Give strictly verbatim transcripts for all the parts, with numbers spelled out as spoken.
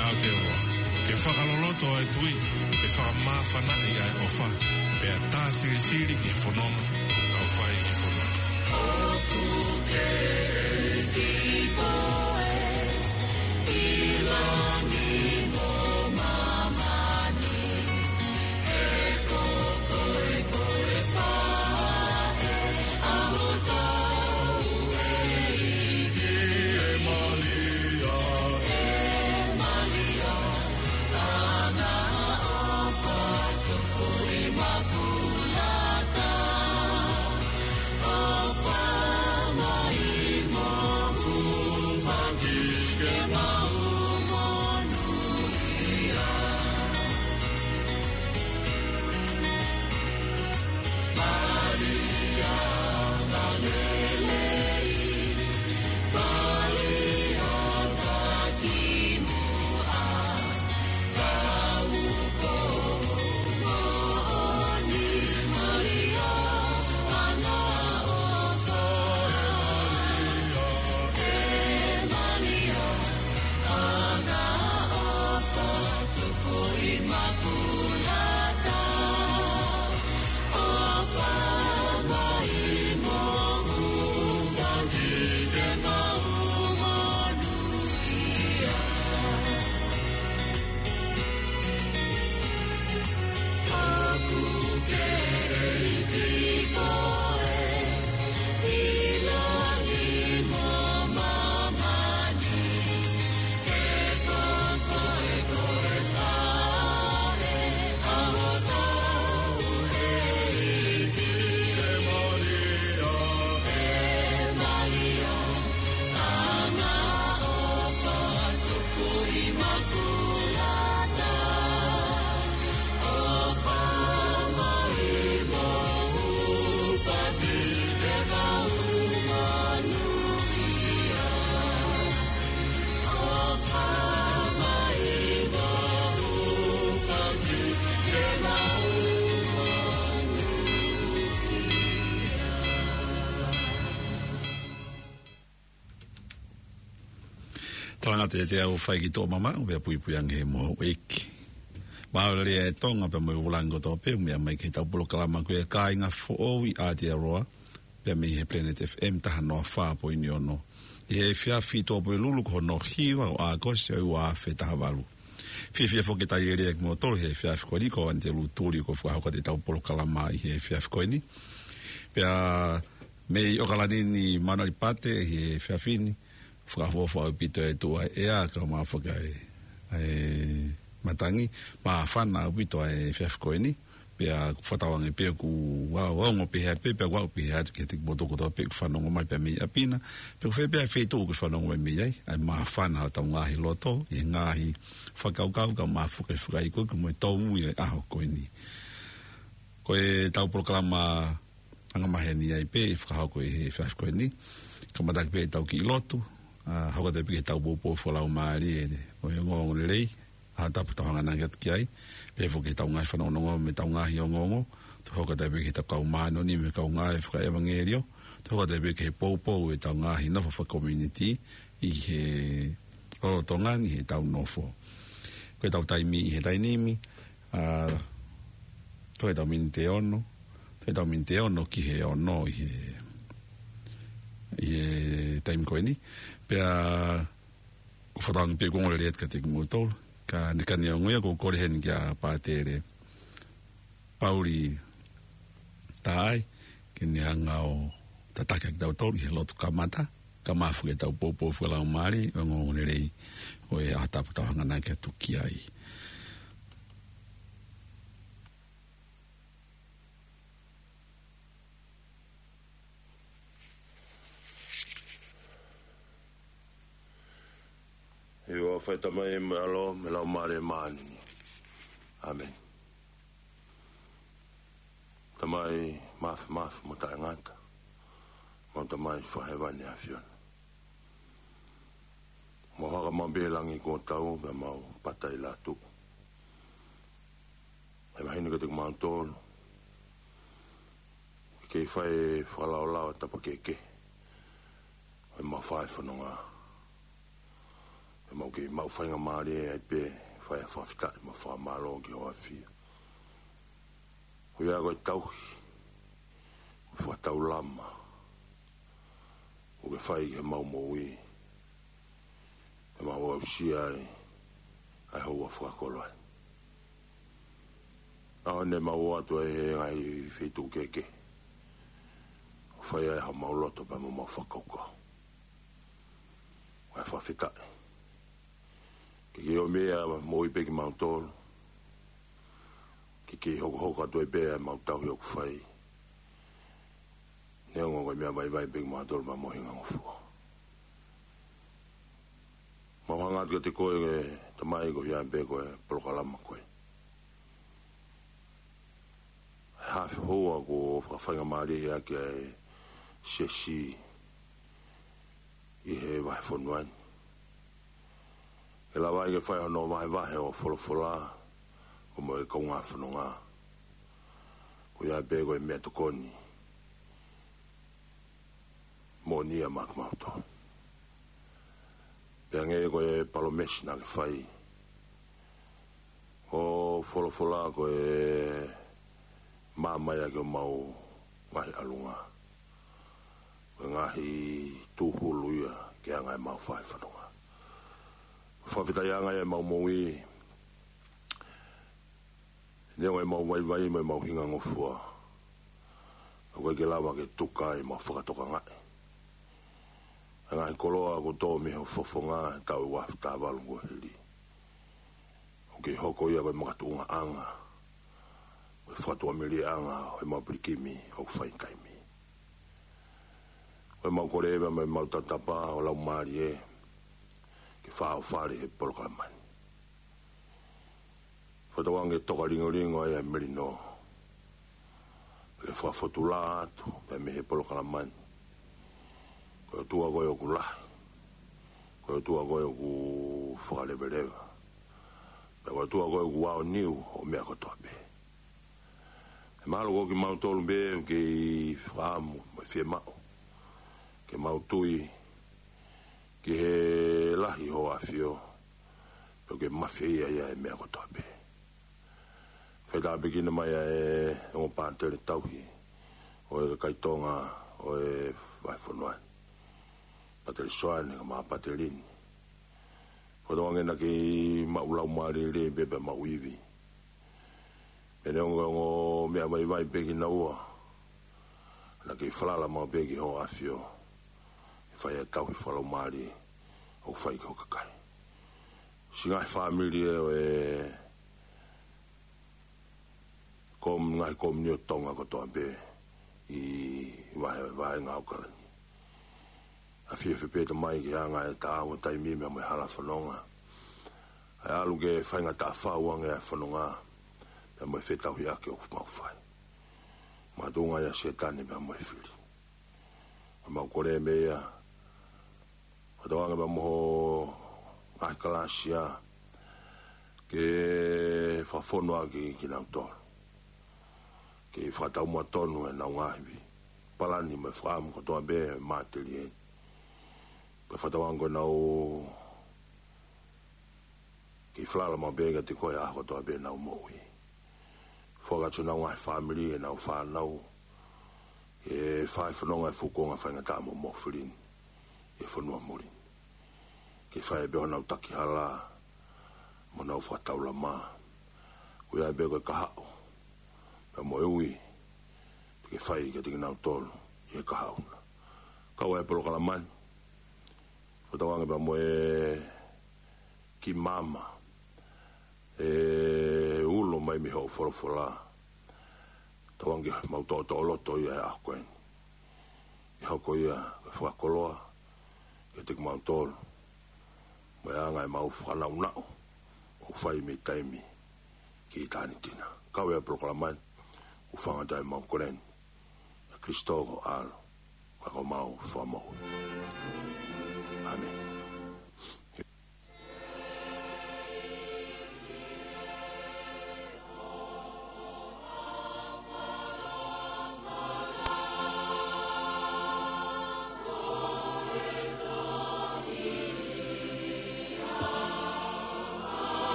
au te oa. Ke whakaloloto ai tui, ke whakamawhana i ai ofa. Pea tā siri siri ke whanoma, tau whai ke whanoma. Oku ke ki koe, i langi mo mamani, e koko e koe whae, aho tau e ike e malia, e malia, ana o whatupu i makulata, o whamai mohu whaki ke mau monuia. Maria na lelei, Maria na kimua, kauko mooni, Maria ana o whae, e Maria ana o whatupu i makulata, o whamai mohu whaki ke mau monuia. Aku ke eiti koe, i langi mo mamani, e koko e koe whae, aho tau e iti e Maria, e Maria, ana o whatupu i makulata, o whamai mohu whaki ke mau monuia, o whamai mohu whaki ke mau Tangata e te au whai ki tō mama, o pia pui pui ange he moho weiki. Maore e tonga pe mo ulango tō pe, mea mai ke tau polo kalama koe ka inga fōwi a te aroa, pia mi he Planet F M taha noa wha po ini ono. I he whiawhi tō po lulu ko no hiwa o a kose au a whe taha walu. Whiawhi fo ke tai ere e mo tōru he whiawhi koe ni ko ante lu tūri ko whakahauka te tau polo kalama i he whiawhi koe ni. Pia mei okalani ni manari pate i he whiawhi ni, whakawhawha au pito e tua ea ka maa whaka e, e matangi, maa whana au pito e whiawhi koe ni, pia whatawange pia ku wau waungo pihea pe, pia wau pihea atu ke te motoko toa pe ku whanongo mai pia mei apina, pia ku whai pia whetoo ku whanongo mai mei ai, ai maa whana tau ngahi loto, i ngahi whakaukau ka maa whukai whukai koe, ku moe tau mui e aho koe ni. Koe tau proklama angamaheni ai pe, whakahau koe he whiawhi koe ni, ka mataki pe tau ki lotu, Uh, hauka te piki tau pōpō whalau maari e o he ngongo le rei, a tapu tau hanga nangat ki ai, pe whoke tau ngai whanongongo me tau ngahi o ngongo, tu hauka te piki tau kau mānoni me kau ngai whaka evangerio, tu hauka te piki he pōpō e tau ngahi nofo wha community i he rorotongan i he tau nofo. Koe tau taimi i he tainimi, uh, to he tau mini te ono, to he tau mini te ono ki he ono i he i e taimi koe ni, pia ku whatang pia kongore reat ka te kumutol, ka nikani o nguia ko kore heni kia pātere pauri tāai, ke ni hanga o tataka ki tau tolu, i he lotu ka mata, ka mafu ke tau pōpō whalau maari, o ngongore rei, o e ahatapu tau hanga nā kia tuki ai. Io ho fatto mai malo, me lo mare mani. Amen. Tamai maf maf mo ta ngata. Mo tamai fa hevani afion. Mo ha ma belangi ko tau me mau patai la tu. E mai ni ko te mantol. Ke fai fa la la ta pa ke ke. E ma fa fa no nga. e mau ke mau whainga maare e pe whai a whawhita ma wha malo ki hoa fia hui a koe tauhi wha tau lama o ke whai ke mau moui e mau au sia e ai hou a whakakolo ai a ne mau atu e ngai whetu keke o whai ai ha mau loto pa mau whakaukau ai whawhita ke ke o mea mo i peki mau tolu ke ke hoko hoko atu e pea mau tau hi oku whai ne ongo koe mea vai vai peki mau tolu ma mohinga ngofua mau hanga atu te koe ke tamai ko hia pe koe polokalama koe hafi hoa ko whawhainga maari hea ke ai sesi i he vai whonuani e la vai ke whai hono vai vai o wholofola o mo e kaunga whanonga ko ia pe koe mea tokoni mo nia mak mauto pea nge koe palomesi na ke whai o wholofola koe mamaya ke mau ngahi alunga koe ngahi tūhulu ia ke angai mau whai whanonga whawhita ianga e mau moui neo e mau vai vai me mau hinga ngofua a koe ke lawa ke tuka e mau whakatoka ngai a ngai koloa ko tō miho fofonga tau e wafta walungo hili o ke hoko ia koe makatunga anga koe whatua mili anga koe mau prikimi o whai taimi koe mau koreba me mau tatapa o lau maari e ke whao whare he polokalamani whatawange toka ringo ringo e a merino ke whawhotula atu pe me he polokalamani koe tua koe o ku lahi koe tua koe o ku whakalewelewa pe koe tua koe o ku wao niu o mea kotoa pe e mahalo ko ki mau tolu be ke i whaamu me whie mao ke mau tui ki he lahi ho a whio o ke mawhia ia ia e mea kotoa pe whaita pekina mai e o pātere tauhi o e kaitonga o e vai whanuani pateri soane ka maa paterini whatawange na ki maulau maari re bebe mau iwi pene onga ngo mea mai vai peki na ua na ki whalala mau peki ho a whio whai e tauhi whalau maari o whai kau kakai singai whamiri e o e kom ngai kom nio tonga kotoa pe i vai vai ngau kalani a fie fe peta mai ki hanga e ta awa taimi mea mai hala whanonga ai alu ke whainga ta whauanga e whanonga mea mai whetau hi ake o mau whai ma dunga ia setani mea mai whiri mau kore mea whatawanga mea moho ngai kalasia ke whawhono aki ki nau tolu ke whatau mua tonu e nau ngahiwi palani me whaamu kotoa be māteri e pe whatawango nau ki whalala ma bega te koe a kotoa be nau moui whakatu nau ngai whamiri e nau whanau e whai whanonga e whukonga whainga tāmo mo whirin e whanua morin ke whai beho nau taki hala mo nau whataula mā kui ai bega kahao pe mo eui ke whai ke tiki nau tolu i e kahauna kau e polokalamani whatawanga pa mo e ki mama e ulo mai mi hau whorofora tawangi mau tō tō loto ia e ahkoen i hauko ia ke whakakoloa ke tiki mau tōlu mai anga e mau whanau nao o whai mi taimi ki i tāni tina kau e proklaman u whangatai mau koren e Kristoko alo kako mau whamau Amen.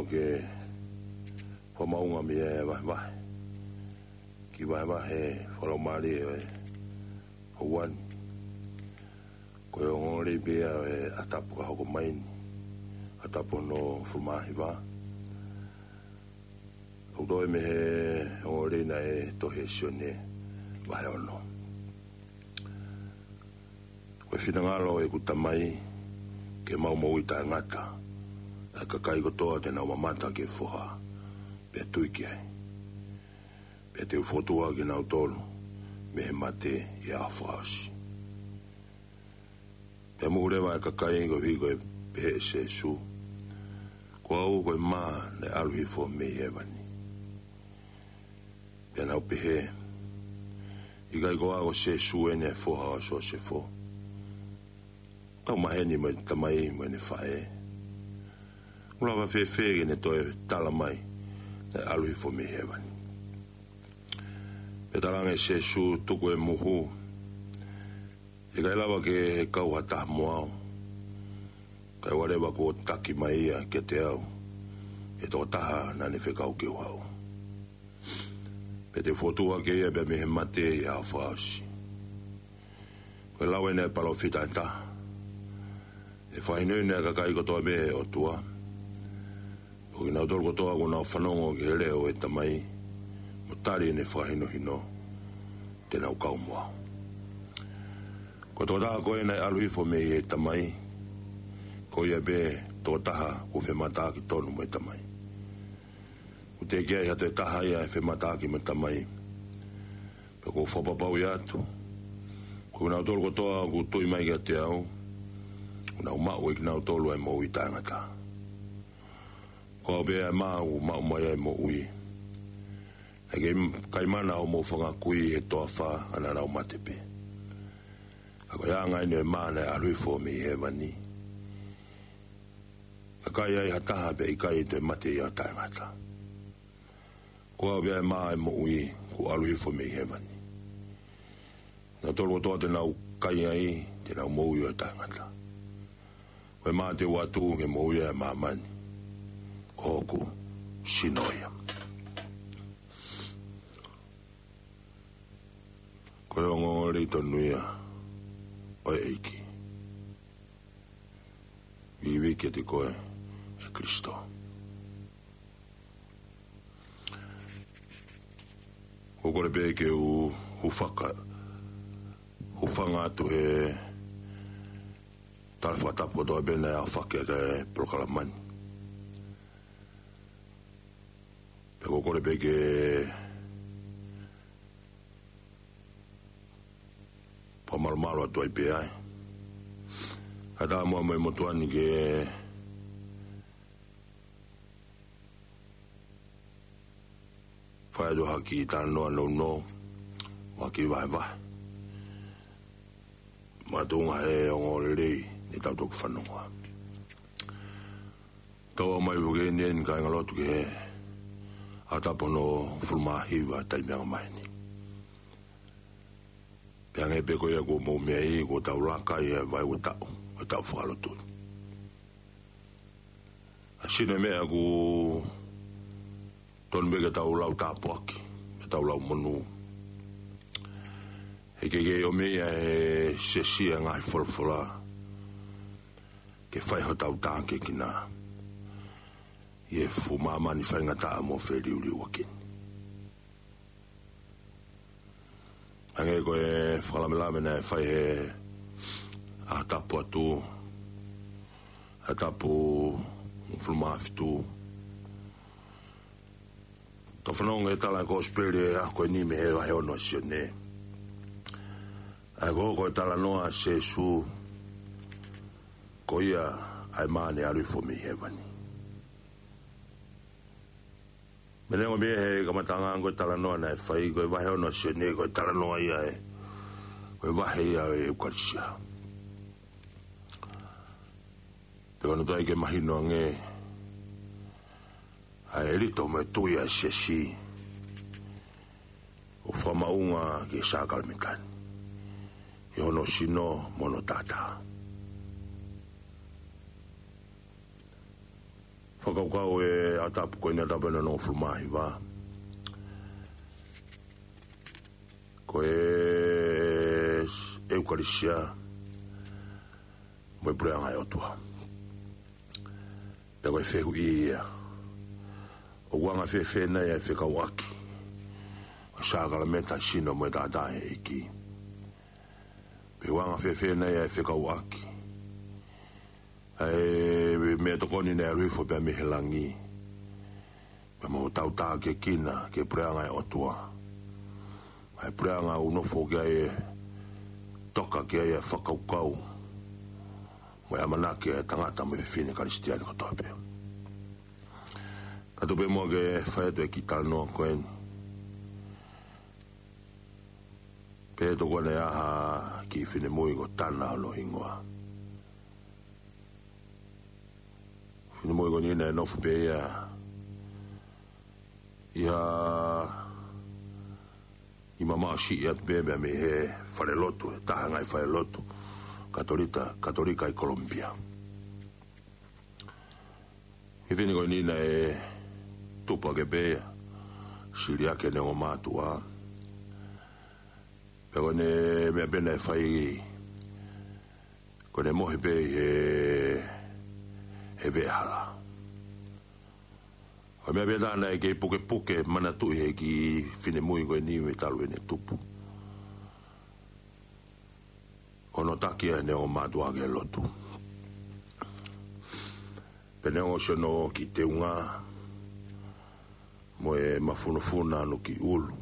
o ke fa maunga mi e vai vai ki vai vai he folo mali e o wan ko yo ngore be e atapu ka ko mai atapu no fuma hiva o do me o re na e to he sione vai ono ko fina ngalo e kutamai ke mau mo ita ngata a ka kai ko to te na mamata ke foha pe tuike pe te fotua ke na tolo me mate ya fas pe mo re va ka kai ko vi ko pe se su ko au ko ma le alwi fo me evani pe na pe he i ga go a se su ene foha so se fo tau maheni mai tamai mai ne fae ula va fe fe ne to tala mai e alui fo me heaven e talanga se su tuku e muhu e kai lava ke kau hata moao kai wareva ko taki mai ia ke te au e to taha na ne fe kau ke wau pe te fotua ke ia be me he mate ia fasi kai lawe ne palo fita ta e fai nei ne ka kai ko to be o tua o na dor ko to ko na fanongo ke le o e tamai mo tari ne fai no hino te na ka mo ko to da ko ne alui fo me e tamai ko ye be to taha ko fe mata ki tonu mo tamai o te ke ya te taha ya fe mata ki mo tamai pe ko fo papa o ya to ko na dor ko to ko to mai ga te au na ma o ikna tolo e mo itangata ko be ma o ma mo e mo ui age kai mana o mo fanga kui e to fa ana na o matepe ako ya nga ne mana a lui fo mi e mani akai ai hata be kai te mate ya tangata ko be ma e mo ui ko a lui fo mi e mani na tolo to te na kai ai te na mo ui tangata we ma te watu nge mo ia mamani koku sinoia ko ngo le to nuia o eiki vivi ke te koe e Kristo ko kore be ke u u faka u fanga tu e tal fata po do bene a fakke ke proclamani pe ko ko be ke po mal malo to ipe ai ada mo mo motuani ke fa do haki tal no no no wa ki vai vai ma tunga e o le ni tau toku whanua. Tau mai wuke ni en kai ngalotu ke a tapono fulmahiwa tai mea maini. Peange peko ia ko mou mea i ko tau laka ia vai o tau, o tau whakalotu. A sine mea ko ton beke tau lau tāpuaki, me tau lau monu. E ke ke o mea e sesia ngai whalawhala ke whai ho tau tāke ki nā. Ie fu mamani whai ngata mo whai riu riu wakin. Ange ko e whakalamela mena e whai he a tapu atu, a tapu mfulmafitu. Ka whanonga e tala ko spere a koe ni me he wahe ono sione. A ko ko e tala noa se su ko ia ai mane alu fo mi hevani. Mene o me he kamatanga ko tala noa na fai ko wahe ono sione ko tala noa ia e ko wahe ia e ukarisia. Pero no tai ke mahino nge a elito me tuia sesi o whamaunga ki sākalmitani. I ono sino mono tata. whakaukau e atapu koe ni atapu ena no flumahi wā. Ko e eukarisia mo e preanga e otua. Pea koe whehu i ia. O wanga whe whenei e whekau aki. O sākala meta sino mo e tātahe e ki. Pe wanga whe whenei e whekau aki. E mea tokoni nei rifo pea mihelangi. Pea mo tau tā ke kina ke preanga e otua. Ai preanga unofo kia e toka kia e whakaukau. Mo e amanake e tangata mo e whine karistiani kotoa pea. Kato pe mua ke whaeto e ki tanoa koeni. Pe to kone aha ki whine mui ko tana alo ingoa. Whine mui ko nina e nofu pe ia. Ia... I mama si i atu bebe me he whare lotu, e tahanga i whare lotu, katolika, katolika i Colombia. I whini koe nina e tupa ke bea, siriake ne o mātua. Pe koe ne mea bena e whai, koe ne mohe be e, e vehala. Koe mea bea tāna e kei puke puke mana tui he ki whine mui koe ni me talu e ne tupu. Kono takia e ne o mātua ke lotu. Pe ne o sono ki te unga, mo e mafunufuna anu ki ulu.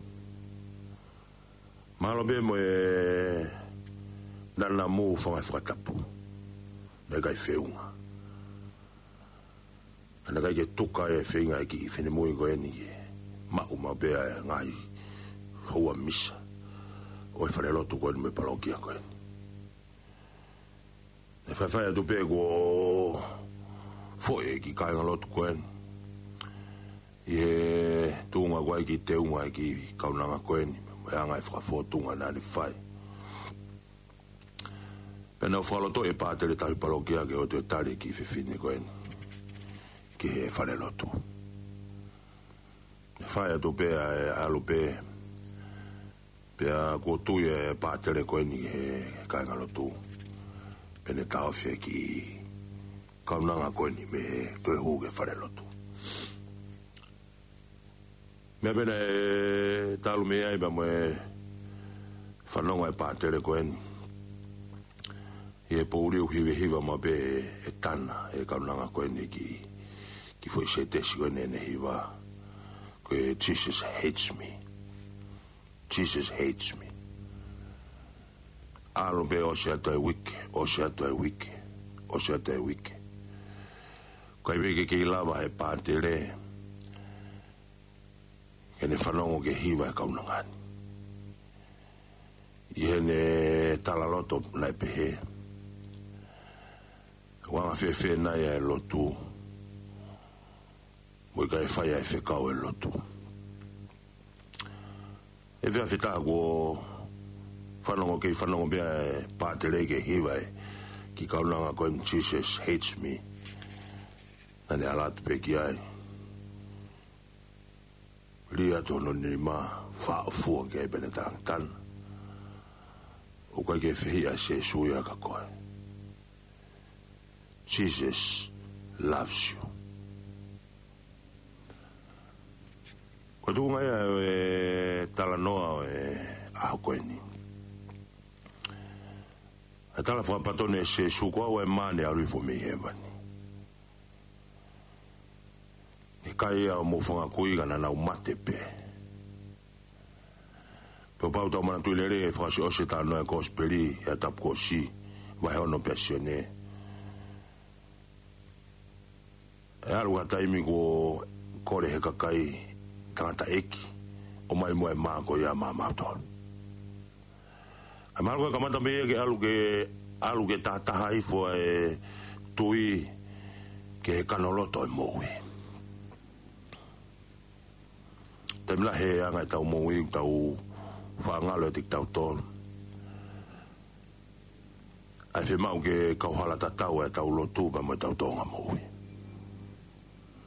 Malo be mo e nana mu whangai whakatapu. Ne kai whiunga. Ana kai ke tuka e whinga e ki whine mui koe ni e mau ma bea e ngai hoa misa. O e whare lotu koe ni me parokia koe ni. E whai atu pe ko foe e ki kainga lotu koe ni. I he tunga koe ki te unga e ki kaunanga koe ni. E anga e whakafotunga nani whai. Pena o whaloto e pātere tahi parokia ke o te tari ki whiwhine koe ni. Ki he whare lotu. E whai atu pēa e alu pē. Pēa ko tui e pātere koe ni he kainga lotu. Pene tau whie ki kaunanga koe ni me he koe hu ke whare lotu. Mea pena e talu mea iba mo e whanonga e pātere koe ni. I e pōuriu hiwe hiwa ma pē e tana e kaunanga koe ni ki ki foi se tesi koe nene hiwa. Koe Jesus hates me. Jesus hates me. Alo pe o se ato e wike, o se ato e wike, o se ato e wike. Koe wike ki lava e pātere. Hene whanongo ke hiwa e kaunangani. I hene talaloto nai pehe. Wanga whewhe nai e lotu. Moi kai whai e whekau e lotu. E whea whita ko whanongo kei whanongo bea e pātere ke hiwa e ki kaunanga koe Jesus hates me. Nane alatu pe ki ai. Ria tono ni ma wha fua ke e bene tarang tan. O kai ke whihia se suia ka koe. Jesus loves you. Ko tu ngai e tala noa e aho koe ni. E tala whakapatone se sukua o e mane a rifo me hewani. E kai au mo whanga kui gana nau mate pe. Pe pau tau mana tuilere e whakasi ose tano e kosperi e tapu ko si vai hono pesione. E aru hataimi ko kore he kakai tangata eki o mai moe mako ia mamautor. E maru ka kamata mea ke alu ke alu ke tātaha ifo e tui ke he kanoloto e moui. Temla he anga e tau moui tau whaangalo e tik tau tonu. Ai whi mau ke kauhala tatau e tau lotu pa mo tau tonga moui.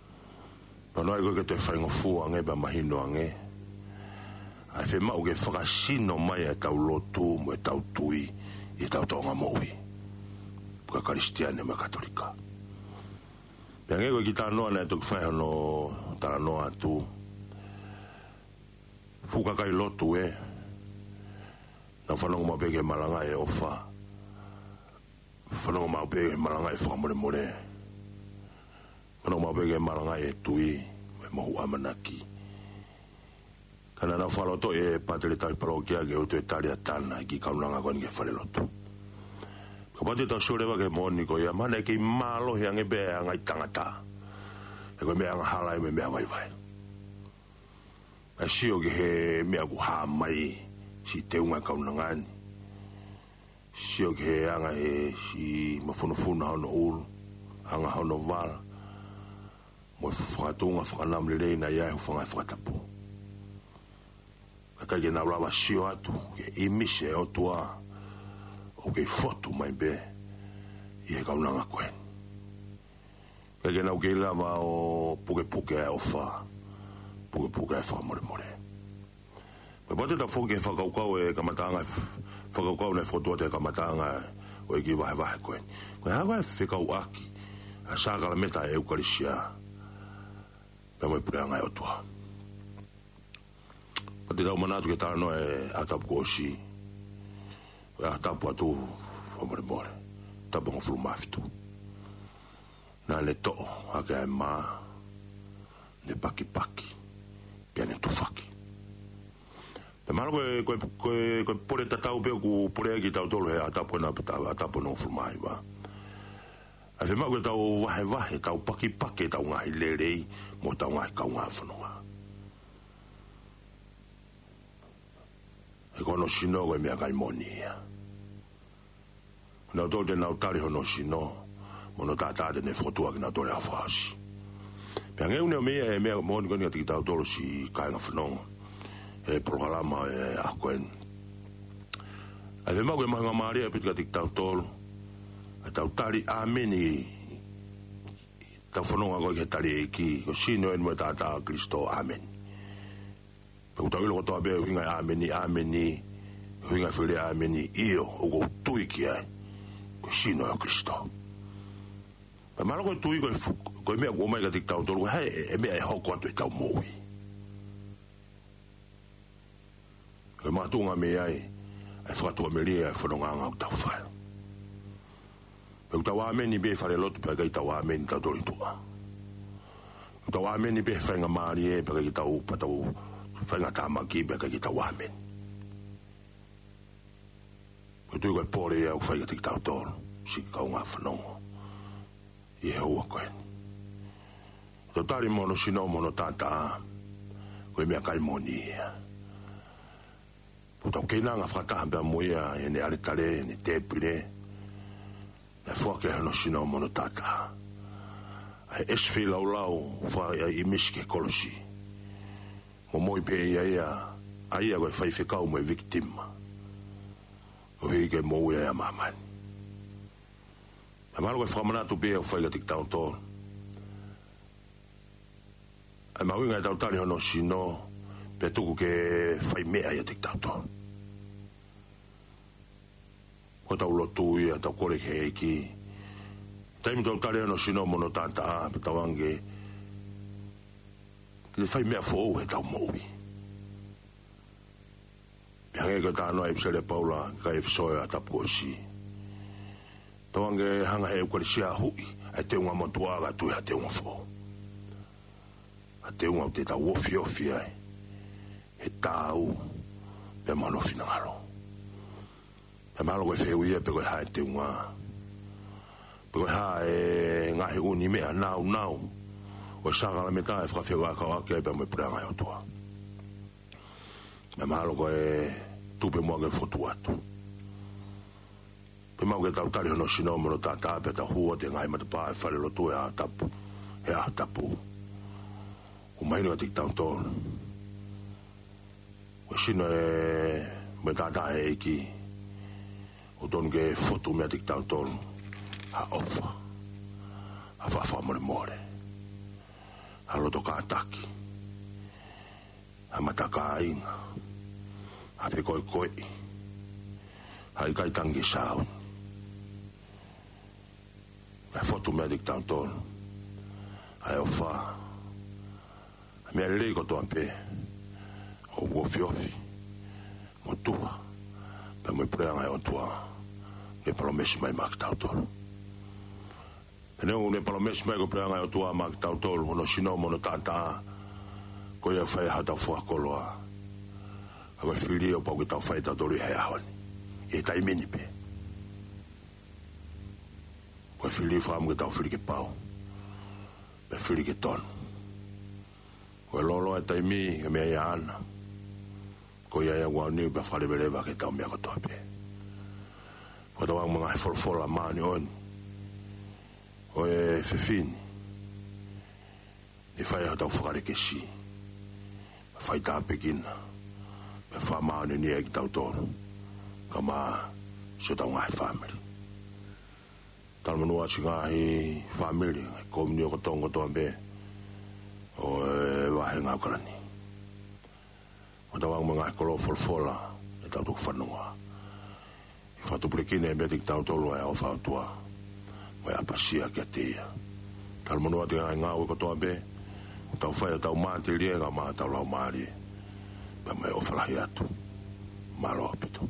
Pano ai koe ke te whaingo fua nge ba mahino ange. Ai whi mau ke whakasino mai e tau lotu mo e tau tui i tau tonga moui. Puka karistiane ma katolika. Pea nge koe ki tā noa nei tuku whaihono tara noa atu. Fuka kai lotu e. Na whanonga mau peke malanga e ofa. Whanonga mau peke malanga e whakamore more. Mana mau pege malanga e tui me mohu amanaki. Kana na whaloto e patele tai parokia ke utu e taria tana ki kaunanga koe nge whaleloto. Ka pati tau surewa ke moni ko ia mana ke malo he ange bea ngai tangata. E koe mea halai me mea vai vai. E sio ke he mea ku haa mai si teunga kaunangani. Sio ke he anga e si mafunufuna hono ulu. Anga hono vala. Mo whakatunga whakanam le reina ia e whangai whakatapu. Ka kai na ulawa sio atu, ke imise o tua, o ke fotu mai be, i he kaunanga koe. Ka kai na uke lava o puke puke e o wha, puke puke e whakamore more. Me pate ta whoke e whakaukau e kamatanga, whakaukau ne whotua te kamatanga o e ki wahe wahe koe. Koe hawa e whikau aki, a sākala meta e eukarisia, me mai pureanga e o tua. Pati tau manatu ke tāno e atapu kōsi. E atapu atu whamore more. Tapu ngā fulu mafitu. Nā le to'o hake ai mā. Ne paki paki. Pia ne tufaki. Pe mara koe koe koe koe pore tatau peo ku pore ki tau tolu he atapu na atapu ngā fulu mai wa. A whi mau ke tau wahe wahe, tau paki paki, tau ngahi lerei, mo tau ngahi kau ngā whanonga. E kono sino koe mea kai moni ia. Nau tō te nau tari hono sino, mo no tātāte ne whotua ki nau tōre hawhasi. Pea ngeu neo mea e mea moni koni ati ki tau tōro si kai ngā whanonga. E prokalama e akoen. A whi mau ke mahanga maria e piti ka tiki tau tōro. E tau tari ameni tau whanonga koe ke tari e ki ko sino enu e tātā Kristo amen. Pau tau ilo kotoa bea uhinga ameni ameni uhinga while ameni iyo o kou tui ki ai ko sino e Kristo. Pa mara koe tui koe koe mea kua mai ka tik tau tolu hei e mea e hoko atu e tau moui. Koe mātunga me ai e whakatua me ria e whanonga anga o tau whae. Pau tau ameni be whare lotu pa kai tau ameni tau tori tua. Pau tau ameni be whainga maari e pa kai tau patau whainga tāmaki pa kai tau ameni. Pau tui koe pore e au whainga tik tau toro, si kau ngā whanongo. I he ua koe. Tau tari mono sino mono tāta a, koe mea kai moni ia. Pau tau keinanga whakataha pia muia e ne aretare, ne tepire, na fuake hano sino mono tata. Ai esfi lau lau wha i miske kolosi. Mo moi pe ia ia, a ia koe whai whekau mo e victima. O hii ke mou ia ia mamani. A maro koe whamanatu pe au whai ka tik tau tō. Ai mawinga e tau tari hano sino, pe tuku ke whai mea ia tik tau tō. Ko tau lotu ia, tau kore ke eiki. Taimi tau tare ano sino mono tata a, pe tau ange. Ki te whai mea fōu he tau moui. Pia nge ka tānoa e psere paula, ka e fisoe a tapu o si. Tau ange hanga he ukari sia hui, a te unga motuaga tui a te unga fō. A te unga te tau ofi ofi ai. He tau, pe mano fina ngaro. E malo koe wheu ia pe koe hae te unga. Pe koe hae ngahe uni mea nau nau. Koe sakala me tae whakawheu a kau ake pe moe pureanga e otua. E malo koe tupe mua ke whotu atu. Pe mau ke tau tari hono sino mono tātā pe ta hua te ngai matapā e whare lotu e a tapu. E a tapu. O maino a tik tau tōnu. Koe sino e me tātā e eiki. O don ke foto me atik tau tonu. Ha ofa. Ha whawha more more. halo toka ataki hamataka inga hape koi koi hai kai tangi saun e fotu medic down tol ai ofa me le ko to ampe o wo fiofi mo tua pe mo pre ai o tua e promesso mai mak tautor ne un e promesso mai ko pre ai o tua mak tautor no sino mo no tanta ko ia fai hata fo koloa ava fili o pa ko ta fai ta dori he hon e tai mini pe ko fili fam ko ta fili ke pau pe fili ke ton ko lolo e tai mi e me ia ana ko ia ia wa ni ba fale beleva ke ta me ko tope ko ta wa mga fol fol la mani on o e fefini e fai hata fo ke si fai ta pekina pe fa mani ni e ta ton kama so ta wa family tal manu a singa hi family ko mi ko tongo tombe o wa henga kalani o ta wa mga ko fol fola e ta tu fanua fa tu prekine be dik ta to lo e o fa tua wa ya pasia ke te tal manu a tinga nga ko tombe ta fa ta ma te riega ma ta lo mari ba me o fa hiatu malo apito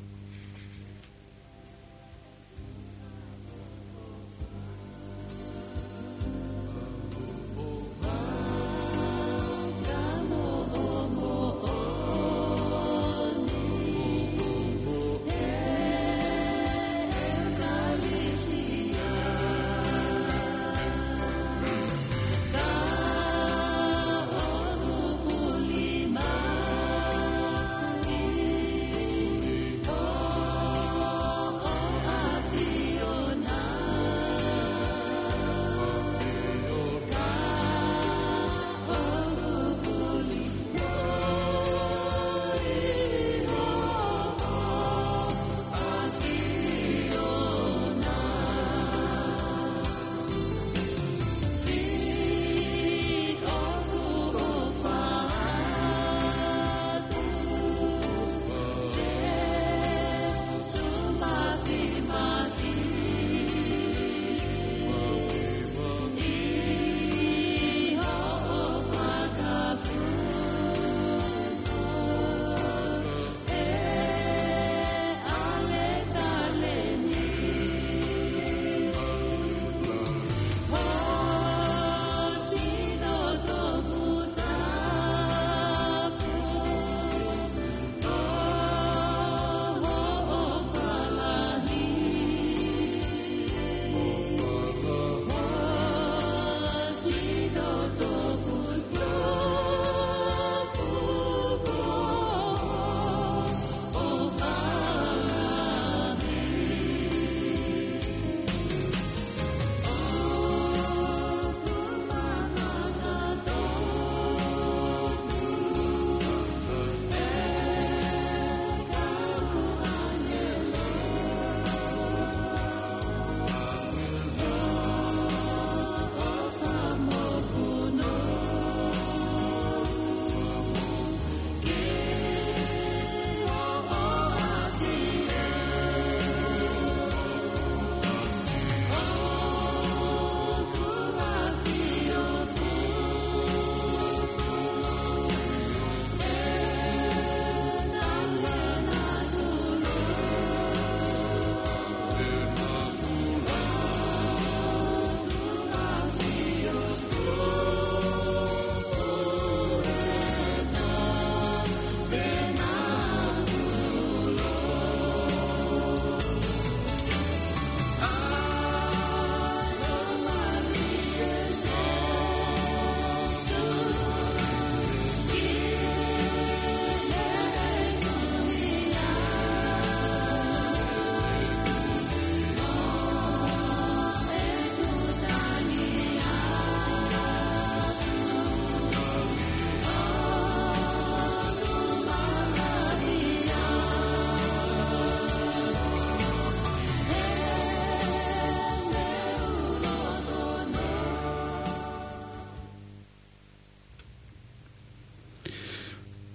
Lima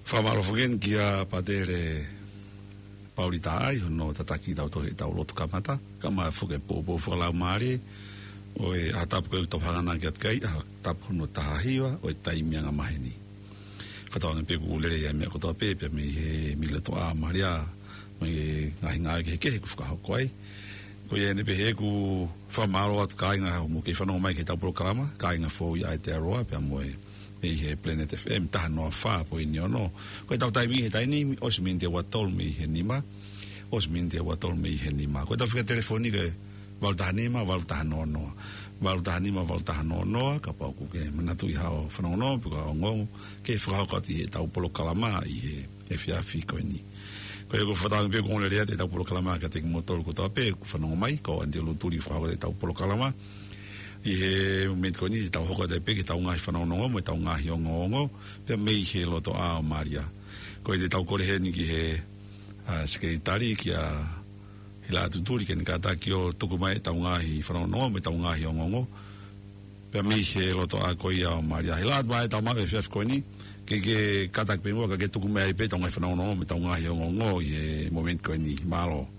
Whamaro whaken kia patere paurita ai, no tataki tau tohe tau lotu kamata, kama whuke pōpō whakalau maare, o e atapu koe tau hangana ki atkai, a tapu no tahahiwa, o e taimianga maheni. Whatawana peku ulere ia mea kotoa pepe, me he mile toa maria, me ngahi ngāi ke he kehe ku whakahoko ai. Ko ia ne pehe ku whamaro atu kāinga mo kei whanonga mai ke tau prokarama, kāinga fōu i Aotearoa, pia mo e me he Planet F M, taha noa whaa po i ni ono. Ko e tau taimi he taini, o se mintia watol me i he nima, o se mintia watol me i he nima. Ko e tau whika telefoni ke walu taha nima, walu taha noa noa. Walu taha nima, walu taha noa noa, ka pau ku ke manatu i hao whanonga noa, puka o ngongu, ke whakahoko ati he tau polo kalama i he e whiawhi ko ni. Ko e ko whatanga pe kongole rea te tau polo kalama ka te kumotolu ko toa pe, ku whanonga mai, ko ante luturi whakahoko te tau polo kalama. I he moment ko ni tau hoko te pe ki tau ngahi whanonga mo, tau ngahi ongo ongo, pe mei he loto a o Maria. Ko e te tau kore he ni ki he sekretari ki a hila atuturi ke ni kata ki o tuku mai tau ngahi whanonga mo, tau ngahi ongo ongo, pe mei he loto a ko i a o Maria. Hila atu mai tau mawe whiaf ko ni, ke ke kata ki pe mua ka ke tuku mai pe tau ngahi whanonga mo, tau ngahi ongo ongo i he moment ko ni, malo.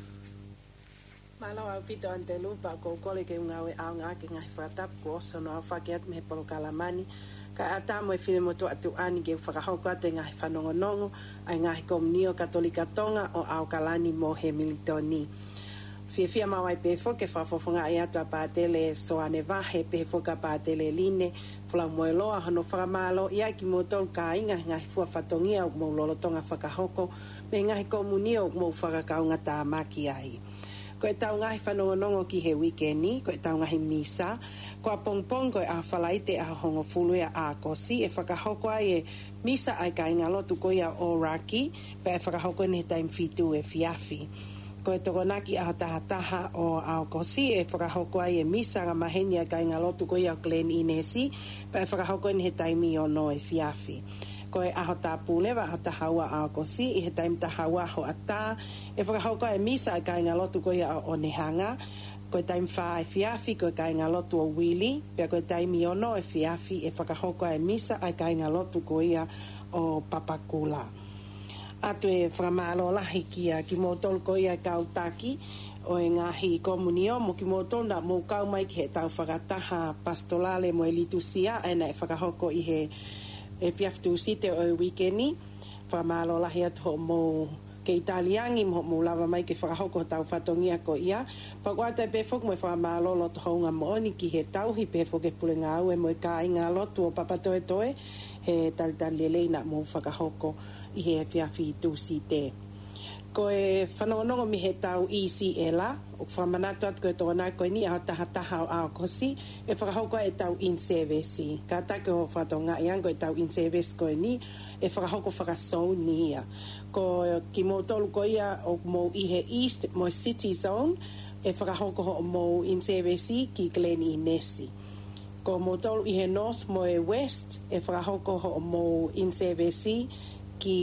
Malo au fito ante lupa ko kole ke ngawe au ngā ke ngai whatap ko oso no au whakeat me polo kalamani ka ata mo e whine mo tu atu ani ke whakahauko ate ngai whanongonongo ai ngai komunio katolika tonga o au kalani mo he militoni. Fia fia mawai pefo ke whafofonga ai atu a pātele so ane wahe pefo ka pātele line pula moeloa hano whakamalo ia ki mo tol ka inga ngai fua whatongia o mo lolotonga whakahauko me ngai komunio mo whakakaunga tā maki ai. Ko e tau ngahi whanongonongo ki he weekendi, ko e tau ngahi misa, ko a pongpong ko e a whalaite a hongo fuluia a kosi, e whakahoko ai e misa ai ka inga lotu ko ia o raki, pe e whakahoko ni he taim fitu e fiafi. Ko e tokonaki a taha taha o a kosi, e whakahoko ai e misa nga maheni ai ka inga lotu ko ia o Glen Inesi, pe e whakahoko ni he taimi o no e fiafi. Ko e aho tā pūlewa, aho tā haua a kosi, i he taim tā haua ho a tā, e whakahauko e misa e kai ngā lotu ko ia o Nehanga, ko e taim wha e fiafi, ko e kai ngā lotu o Wili, pia ko e taimi ono e fiafi, e whakahauko e misa e kai ngā lotu ko ia o Papakula. Atu e whakamalo lahi kia ki mōtolu ko ia kautaki, o e ngahi komunio, mo ki mōtolu na mō kau mai ki he tau whakataha pastorale mo e litusia, e na e whakahauko i he e piaftu site o e weekendi, whamalo lahi atu ho mo ke italiangi, mo mo lava mai ke whakahoko tau whatongia ko ia. Pakuata e pefok mo e whamalo loto hounga mooni ki he tauhi pefok e pule ngā ue mo e ka inga lotu o papatoe toe, he talitali leina mo whakahoko i he piafi tu site. Ko e whanongonongo mi he tau E C L-a, o whamanatu atu koe tōna koe ni ao taha taha o ao kosi, e whakahoko e tau in-service. Ka take o whatonga i ango e tau in-service koe ni, e whakahoko whakasou ni ia. Ko ki mō tolu ko ia o mō i he East, mō City Zone, e whakahoko ho mō in-service ki Glen Inesi. Ko mō tolu i he North, mō e West, e whakahoko ho mō in-service ki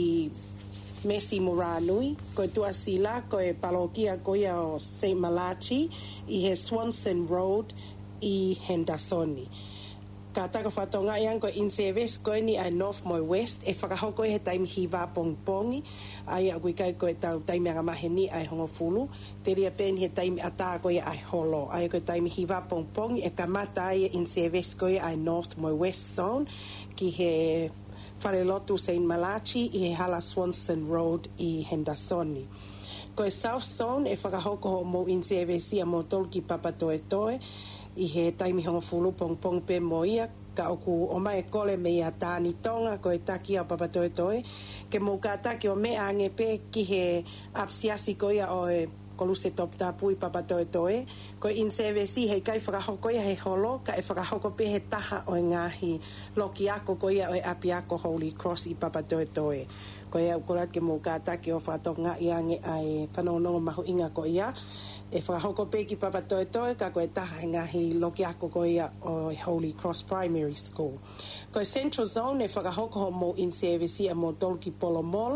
Messi Moranui, ko e tua sila, ko e palokia ko ia o Saint Malachi, i he Swanson Road, i Hendersoni. Ka taka whatonga iang ko in-service ko ni ai North mo West, e whakahoko e he taimi hiwa pongpongi, ai a kuikai ko e tau taimi anga maheni ai hongo fulu, te ria pen he taimi ata ko ia ai holo, ai ko e taimi hiwa pongpongi, e kamata ai in-service ko ia ai North mo West Zone, ki he Wharelotu Saint Malachi i he Hala Swanson Road i Hendersoni. Ko e South Zone e whakahoko ho mo in-service a mo tolu ki Papatoe Toe i he taimi hongo fulu pong pong pe mo ia ka oku o mai kole me ia tāni tonga ko e taki a Papatoe Toe ke mo ka taki o me ange pe ki he apsiasi ko ia o e koluse top tapu i Papatoe Toe, ko in-service hei kai whakahoko ia he holo, ka e whakahoko pe he taha o ngahi loki ako ko ia o e api ako Holy Cross i Papatoe Toe. Ko ia ukolat ke mō kātaki o whatonga ia nge ai whanonongo mahu inga ko ia, e whakahoko pe ki Papatoe Toe, ka ko e taha he ngahi loki ako ko ia o Holy Cross Primary School. Ko e Central Zone e whakahoko ho mō in-service a mō tolu ki Polomolo,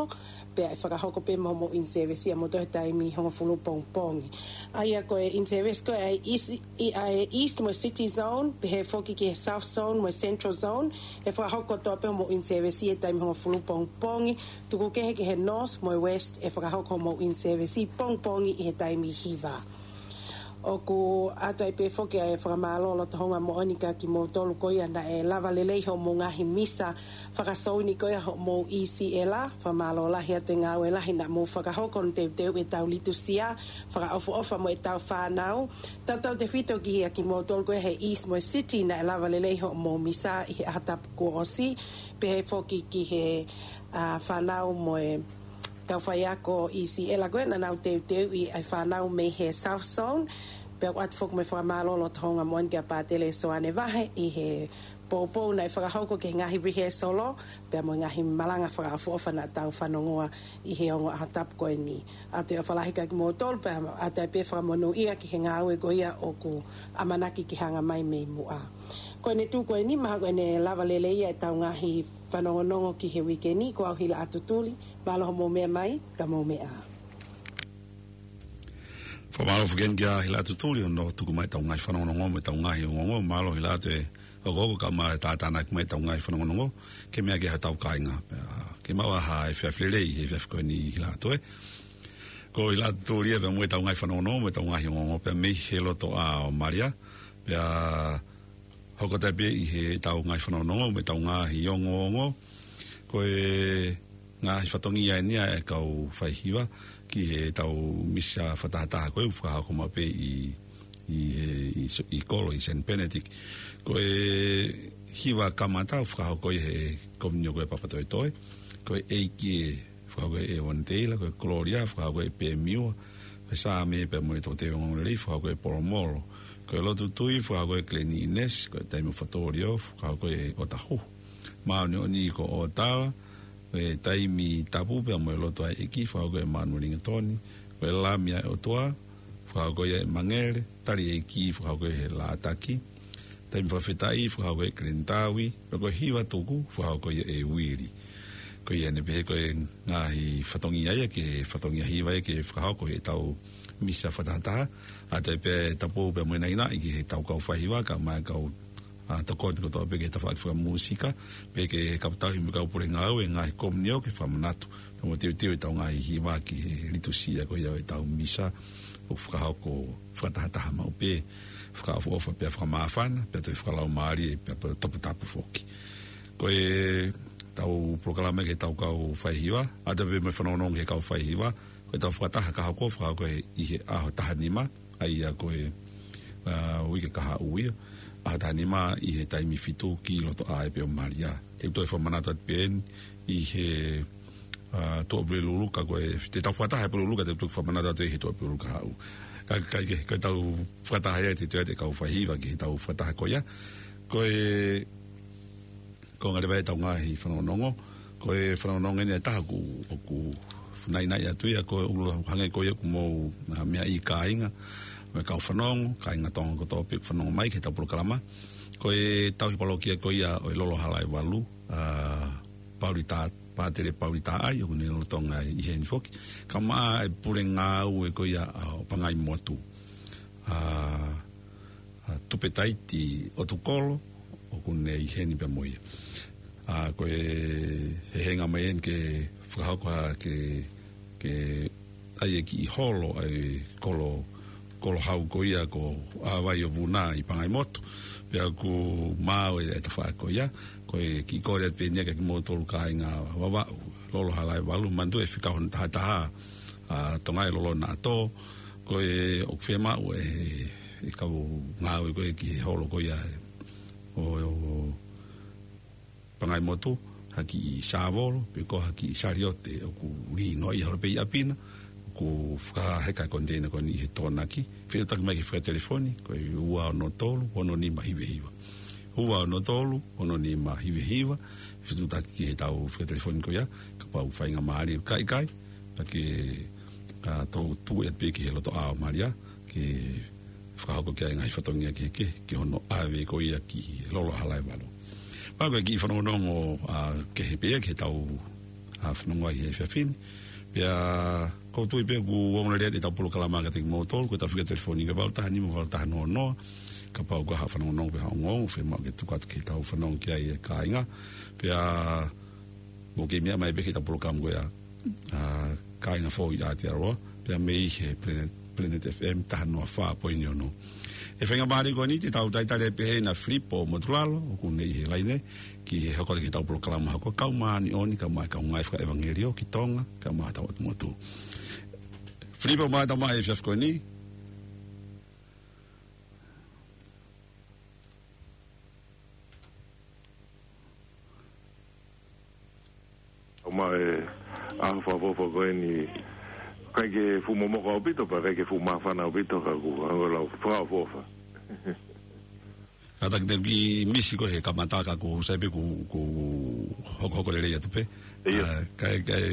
pe e whakahoko pe mo mo in service ia mo tohe taimi honga fulu pong pongi. Aia koe in service koe ai east, ai east mo city zone, pe he foki ki he south zone mo central zone, e whakahoko toa pe mo in service ia taimi honga fulu pong pongi, tuku kehe ki he north mo west e whakahoko mo in service pong pongi i he taimi hiva. O ku ato ai pe foki ai whakamālolo tohonga mo onika ki mo tolu koia na e lava lelei ho mo ngahi misa whakasauni koia ho mo I C L A whamālo lahi ate ngāu e lahi na mo whakahoko no teu teu e tau litu sia whakaofu ofa mo e tau whanau tatau te whito ki hia ki mo tolu koia he East mo City na e lava lelei ho mo misa i he hatapu ko osi pe he foki ki he uh, whanau mo e tau whai ako I C L A koe na nau teu teu i ai whanau me he South Zone pe o atu whoku me whakamālolo tohonga mo anke a pātele so ane wahe i he pōpō na i whakahauko ki he ngahi rihe solo pe mo ngahi malanga whakaafu ofa na tau whanongoa i he ongo ahatapu koe ni atu e whalahika ki mo tolu pe atu e pe whakamono ia ki he ngāue ko ia o ku amanaki ki hanga mai me mua koe ne tū koe ni maha koe ne lava lele ia e tau ngahi whanongonongo ki he wikeni ko au hila atu tuli malo mo mea mai ka mo mea Whamalo whaken kia hila atu tūri no tuku mai tau ngai whanongonongo me tau ngahi ngongo malo hila atu e ogogo ka mai tātana ki mai tau ngai whanongonongo ke mea ke hatau kāinga ke maua ha e whiawhirei e whiawhikoe ni hila atu e ko hila atu tūri e pe mwe tau ngai whanongonongo me tau ngahi ngongo pe mei he loto a Maria pe a hoko tepe i he tau ngai whanongonongo me tau ngahi ngongo ko e ngahi whatongi ai nia e kau whaihiwa ki he tau misa whatahataha koe uwhakahako ma pe i i, i, i kolo i Saint Benedict ko e hiwa kamata uwhakahako i he kominio koe papatoe toe ko e eiki e whakahako e Wanteila ko e Gloria whakahako e Pe Miua ko e Sāme pe mo e tō te ongorei whakahako e Poromoro ko e Lotu Tui whakahako e Kleni Ines ko e Taimu Whatorio whakahako e Otahu Maoni Oni ko Otala e taimi tapu pe mo loto ai eki fa go e manulinga toni ko la mia o toa fa go e mangere tali eki fa go e la ataki taimi fa fetai fa go e krentawi ko hiwa tuku fa go e wiri ko ye ne be ko ngahi fatongi ai ke fatongi hiwa ke fa go e tau misa fatata ate pe tapu pe mo na ina ki tau ka fa hiwa ka ma ka a to ko ko to pe ke ta fa fa musika pe ke kapta hi mi ka por ngau e ngai komnio ke fa manatu pe mo tiu tiu ta ngai hi wa ki litusia ko ya ta misa o fa ko fa ta ta ma pe fa fo fa pe fa ma fan pe to fa la mari pe to ta pu foki ko e ta o programa ke ta ka fa hi wa a de me fa no no ke ka fa hi wa ko ta fa ta ka ko fa ko i a ta nima ai ya ko e o ke ka ui a tanima i he taimi fitu ki loto a e pe o Maria. Te uto e whamanata pen i he uh, tō pe luluka koe, te tau whataha e pe luluka te uto whamanata te he tō pe luluka hau. Ka kai ke koe tau whataha e te tue te kau whahiwa ki he tau whataha koia. Koe ko ngarewa e tau ngahi whanonongo, koe whanonongo ene taha ku o ku whanainai atuia koe ulu hange koe ku mou uh, mea i ka inga. Me kau whanongo, ka inga tonga ko tō pek whanongo mai, ke tau proklama. Ko e tau hipalokia ko ia o e lolo halai walu, uh, pauri tā, pātere pauri tā ai, o kune lolo tonga i heni foki. Ka maa e pure ngā u e ko ia o pangai motu. Uh, uh, tupe taiti o tukolo, o kune i heni pe moia. Uh, ko e he henga mai en ke whakahaukoha ke, ke ai e ki i holo, ai kolo, kolo hau ko ia ko awai o vuna i pangai moto pia ku mau e ta fa ko ia ko e ki ko re pe nia ke mo tolu ka inga wawa lolo halai walu mandu e fika hon ta ta a tonga lolo na to ko e o fema o e e ka ngau ko e ki holo ko ia o pangai moto haki savolo pe ko haki sariote o ku ri no i halo pe apina ko whaka heka kontena ko ni he tōnaki. Whio taki mai ki whaka telefoni, ko i ua no tolu, ono ni ma hiwe hiwa. Ua no tolu, ono ni ma hiwe hiwa. Whio taki ki he tau whaka telefoni ko ia, ka pau whainga maari u kai kai, pa ke tō tū e pe ki he loto ao maria, ke whakahoko kia ngai whatongia ke ke, ki hono awe ko ia ki lolo halai walo. Pako e ki whanongonongo ke he pea, ke he tau whanongoa hi he whiawhini, Pia ko tu pe ku wong le ta pulu kala ma ka ting motor ko ta figa telefoni ka valta ni mo valta no no ka pa ko ha fa no no pe ha ngong fe ma ke tu ka ki ta fa no ki ai ka inga pia mo ke mi mai be ki ta pulu kam go ya a ka inga fo ya ti ro pia me he planet planet F M ta no fa po ni no e fenga mari ko ni te tau tai tale pe na flipo motralo ku nei he laine ki he ko ki tau proclama ko ka ma ni oni ka ma ka ngai fa evangelio ki tonga ka ma tau motu flipo ma ta mai fef ko ni o ma e a fa fo fo ko ni kai ke fu mo mo ko pito pa kai ke fu ma fa na pito ka ku angola fa fo fa Kata kita pergi misi ko he kamata ka ko sai be ku ku hoko hoko le ya tupe. Kai kai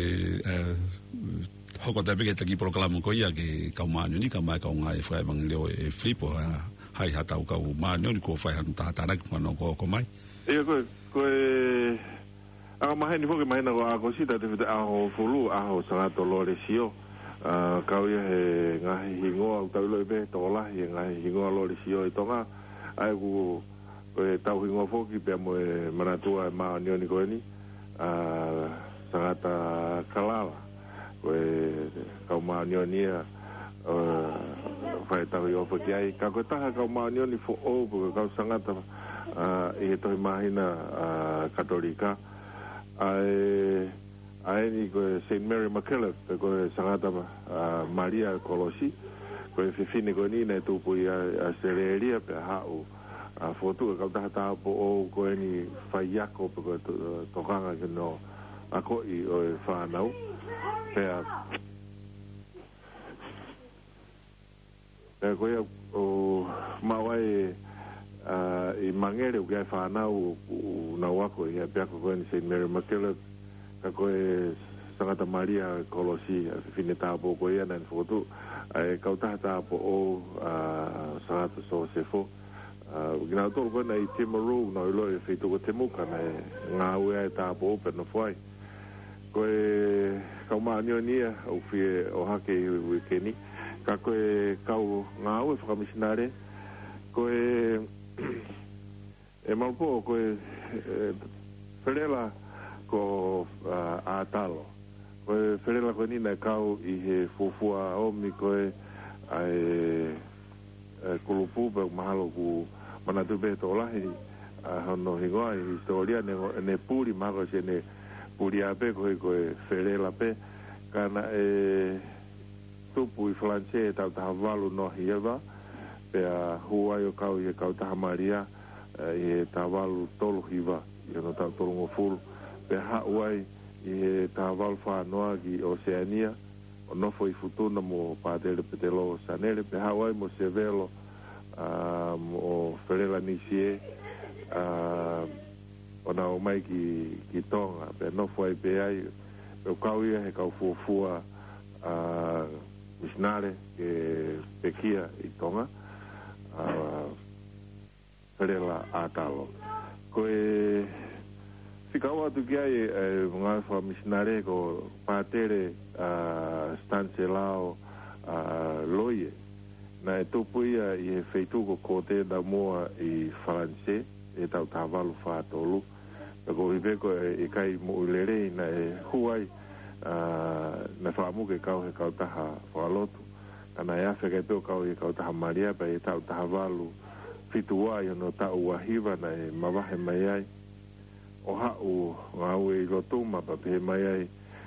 hoko tabe ke taki proklamo ko ia ke ka ma ni ka ma ka nga e fa bang leo e flipo hai hata ka ma ni ko fa han ta ta na ko no ko ko mai. E ko ko a ma ni fo ke mai na ko a ko sita te a ho fulu a ho sa to lo le sio. Uh, kau ia he ngahi hingoa tau loi be tola ia ngahi hingoa lo le sio i tonga ai ku e tau hingoa foki pe mo e manatua e maa nioni koe ni uh, sangata kalala koe kau maa nioni ia uh, whae tau i ofa ki ai ka koe taha kau maa nioni fo o puka kau sangata uh, i he tohi mahina uh, katolika ai ai ni ko Saint Mary McKillop ko sangata uh, Maria Kolosi ko fifine ko ni na tu pu ya sereria pe ha o a foto ka ta ta po o ko ni faiako ko to kanga que no ako i o fa nau pe pe ko ya o mawai uh, i mangere ko fa nau na wako ya pe ko ni Saint Mary McKillop ka koe sangata Maria Kolosi fine tapo koe ana foto ai kau ta tapo o sangata so sefo gina to ko na i Timaru no lo e feito ko temuka na nga ue tapo open no foi koe kau ma nionia o fie o hake weekeni ka koe kau nga ue fa missionare koe e malpo koe ferela ko uh, atalo ko ferela ko ni na kau i he fufua o mi ko ai kulupu pe mahalo ku mana tu be to la hi no higo ai historia ne ne puri mago se ne puri ape ko ko ferela pe kana e tupu i flanche ta ta valu no hieva pe a hua yo kau i kau ta maria e ta valu tolu hiva yo no ta tolu full pe Hawaii i he tāwal whānoa ki Oceania o nofo i futuna mo pātere petelo sanere pe Hawaii mo sevelo uh, o Ferela Nisie uh, o na o mai ki, ki Tonga pe nofo ai pe ai pe o kau ia he kau fuafua uh, misnare ke pekia i Tonga uh, Ferela Atalo koe Fikawa tu kia e mga wha missionare ko pātere uh, Stanislao uh, Loie. Na e tupuia i he feitu ko kote da moa i Faranse e tau tāwalu whātolu. Na ko hipeko e, e kai mo ulerei na e huai uh, na whaamuke kau he kau taha whalotu. Na e awhe kai peo kau he kau taha Maria pa e tau taha walu fitua i no tau wahiva na e mawahe mai ai. O hau ngau e lotuma pa pe mai ai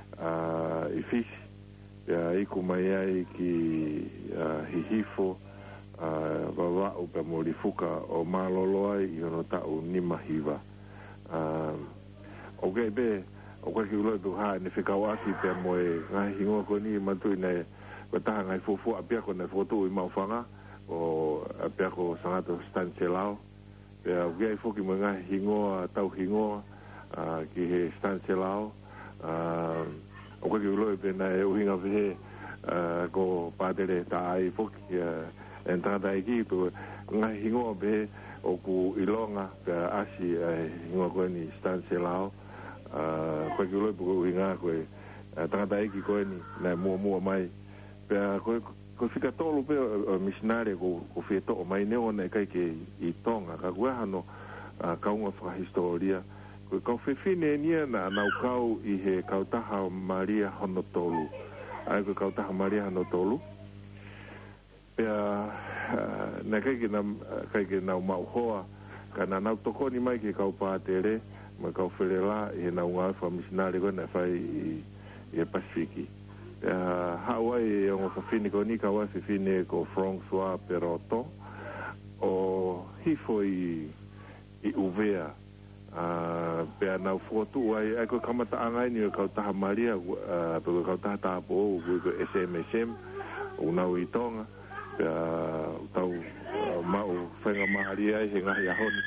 uh, i fisi pia iku mai ai ki uh, hihifo uh, wawau pe morifuka o malolo ai i ono tau nima hiva uh, o kei be o kei ki uloi tu haa ne whikawaki pe moe ngai hingoa ko ni matui nei wataha ngai fufu apia ko nei fotu i maufanga o apia ko sangato Stanislao pia o kei fuki mo ngai hingoa tau hingoa Uh, ki he Stanislao uh, o kaki uloi pena e uhinga fihe uh, ko pātere ta ai fuki uh, en tata iki tu ngai hingoa pe o ku ilonga pe asi uh, hingoa koe ni Stanislao uh, kaki uloi puko uhinga koe tangata eki koe ni na mua mua mai pe koe ko fika tolu pe missionary ko ko feto o mai ne ona kai ke I Tonga ka kua hano ka unga whaka historia ko ka fefine nia na na kau I he kautaha Maria Honotolu ai ko kautaha Maria Honotolu pe na kai ke na kai ke na mau hoa ka na na toko ni mai ke kau patere ma kau felela e na unga whaka missionary ko na fai I Pasifiki Uh, Hawaii yung fafini ko ni kawa fafini ko François Peroto o hifo I, I Uvea uh, pea na fotu ai ai ko kamata angai ni ko taha Maria uh, ko ko taha tapo ko S M S M una uitonga pea tau uh, mau fenga Maria he nga ya hon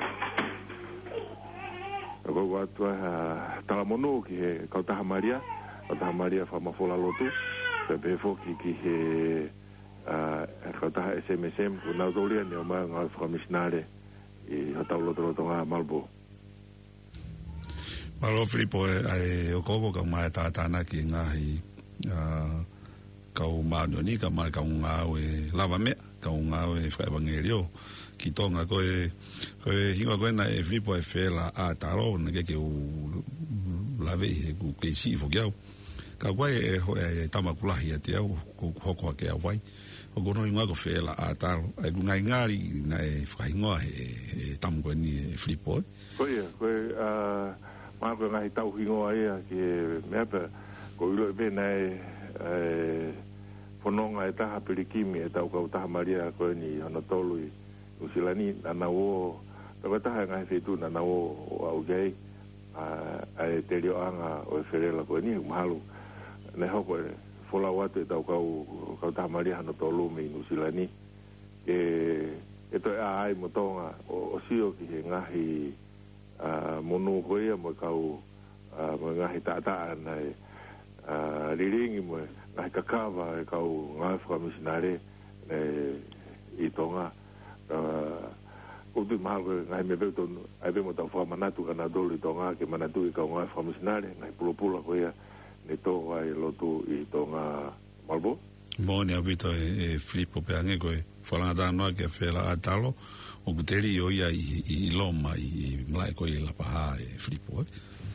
ko watu uh, talamono ki ko taha Maria Kata Maria whamafola lotu, pe pefo ki ki he kata S M S M, ko nau taulia ni o mai ngā whakamisnare I hatau loto loto ngā Malbo. Malo Filipo e o koko ka mai tātāna ki ngahi kau maano ni ka mai kau ngāo e lava mea, kau ngāo e whaevangerio ki tonga koe koe hinga koe na e Filipo e whela a taro na ke ke u lave e ku ke si fo kiau ka wai e e tamakulahi te au ko hoko ke awai o gono inga ko fela a taro e ngai ngari na e whaingoa e tamu koe ni e Filipo koe koe a ma ko ngai tau hingoa e ke mea pe ko ilo e bena e fononga e taha pirikimi e tau kau taha Maria koe ni Honotolu I Usilani na o tawa taha ngai whetu na na o au gei a e te reo anga o e wherela koe ni mahalu ne hoko e whola watu e tau kau kau taha Maria Honotolu me Usilani e e toi a ai motonga o, o sio ki he ngahi monu koe mo kau mo ngahi tata na e riringi mo ngahi kakava e kau ngahi whakamisnare I Tonga ko tu mahal ngai me beto ai be mo tau fa manatu kana doli Tonga ke manatu I kau ngai famisnare ngai pulupula ko ia ne to ai lotu I Tonga Malbo mo ne abito e Filipo pe ange ko fala da no ke fela atalo o kuteri o ia I loma I mlai ko I la pa e Filipo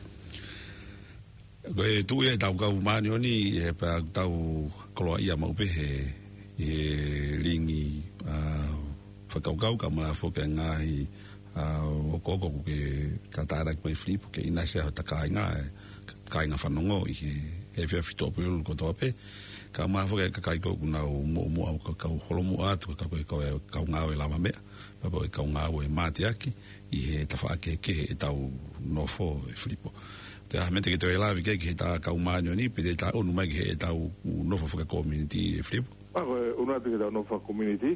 ko e tu e tau kau mani oni e pa tau koloa ia mau pe e ringi whakaukau ka maa whoke ngahi o koko ke tatara ki mai Filipo ke ina se ho takai ngā kai ngā whanongo I he whia whitopu ulu ko tope ka maa whoke ka kai koku nau mo mo au ka kau holomu atu ka koe kau kau ngāo e lama mea papa e kau ngāo e māti aki I he tawha ake ke e tau nofo e Filipo te ahamente ke te e lavi ke ke he tā kau mānio ni pe te tā onu mai ke he tau nofo whoka community e Filipo Ako e unatu ke tau nofo community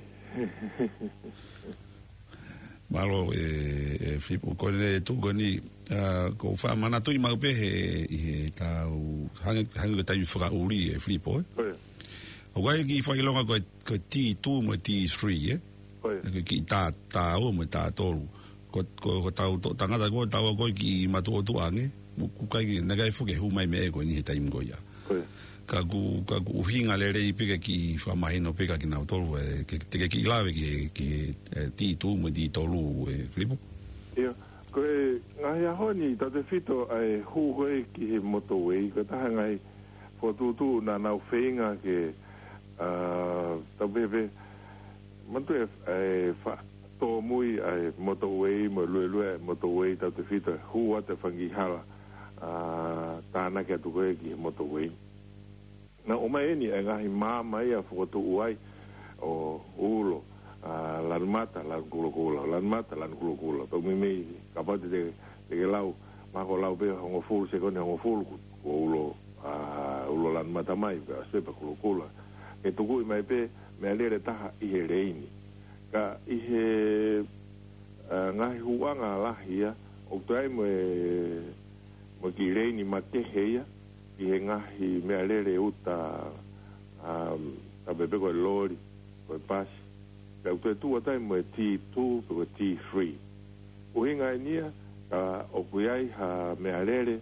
Malo e Filipo ko ne tu ko ni ko fa mana tu I mau pe he he tau hang hang ke tai fra uri e Filipo o wai ki fa longa ko ko T two mo T three e ko ki ta ta o mo ta tolu ko ko tau tanga da ko tau ko ki matu o tu ange ku kai na gai fu ke hu mai me ko ni he tai ngo ya ka ku ka ku hinga le rei pika ki fa mai no pika ki na tolu e ke te ki lave ki ki ti tu mo di tolu e Filipo ia ko e ngai a honi ta te fito ai hu ho ki he motorway ko ta ngai fo tu tu na na feinga ke a ta bebe mantu e fa to mui ai motorway mo lue lue motorway ta te fito hu wa te fangi hala a ta na ke tu ko ki motorway na o mai ni e ngahi mā mai a whakotu uai o ulo a lan mata lan kula kula lan mata lan kula kula tau mi mei kapate te te ke lau mako lau pe hongo fulu se kone hongo fulu o ulo a ulo lan mata mai a sepa kula kula e tuku I mai pe me alere taha I he reini ka I he ngahi huanga lahia o tuai mo e mo ki reini ma te heia I he ngahi mea lere uta um, ta bebe koe lori, koe pasi. Pea utu e tua tai mo e T two, pe koe T three. Uhinga e nia, ka o kuiai ha mea lere,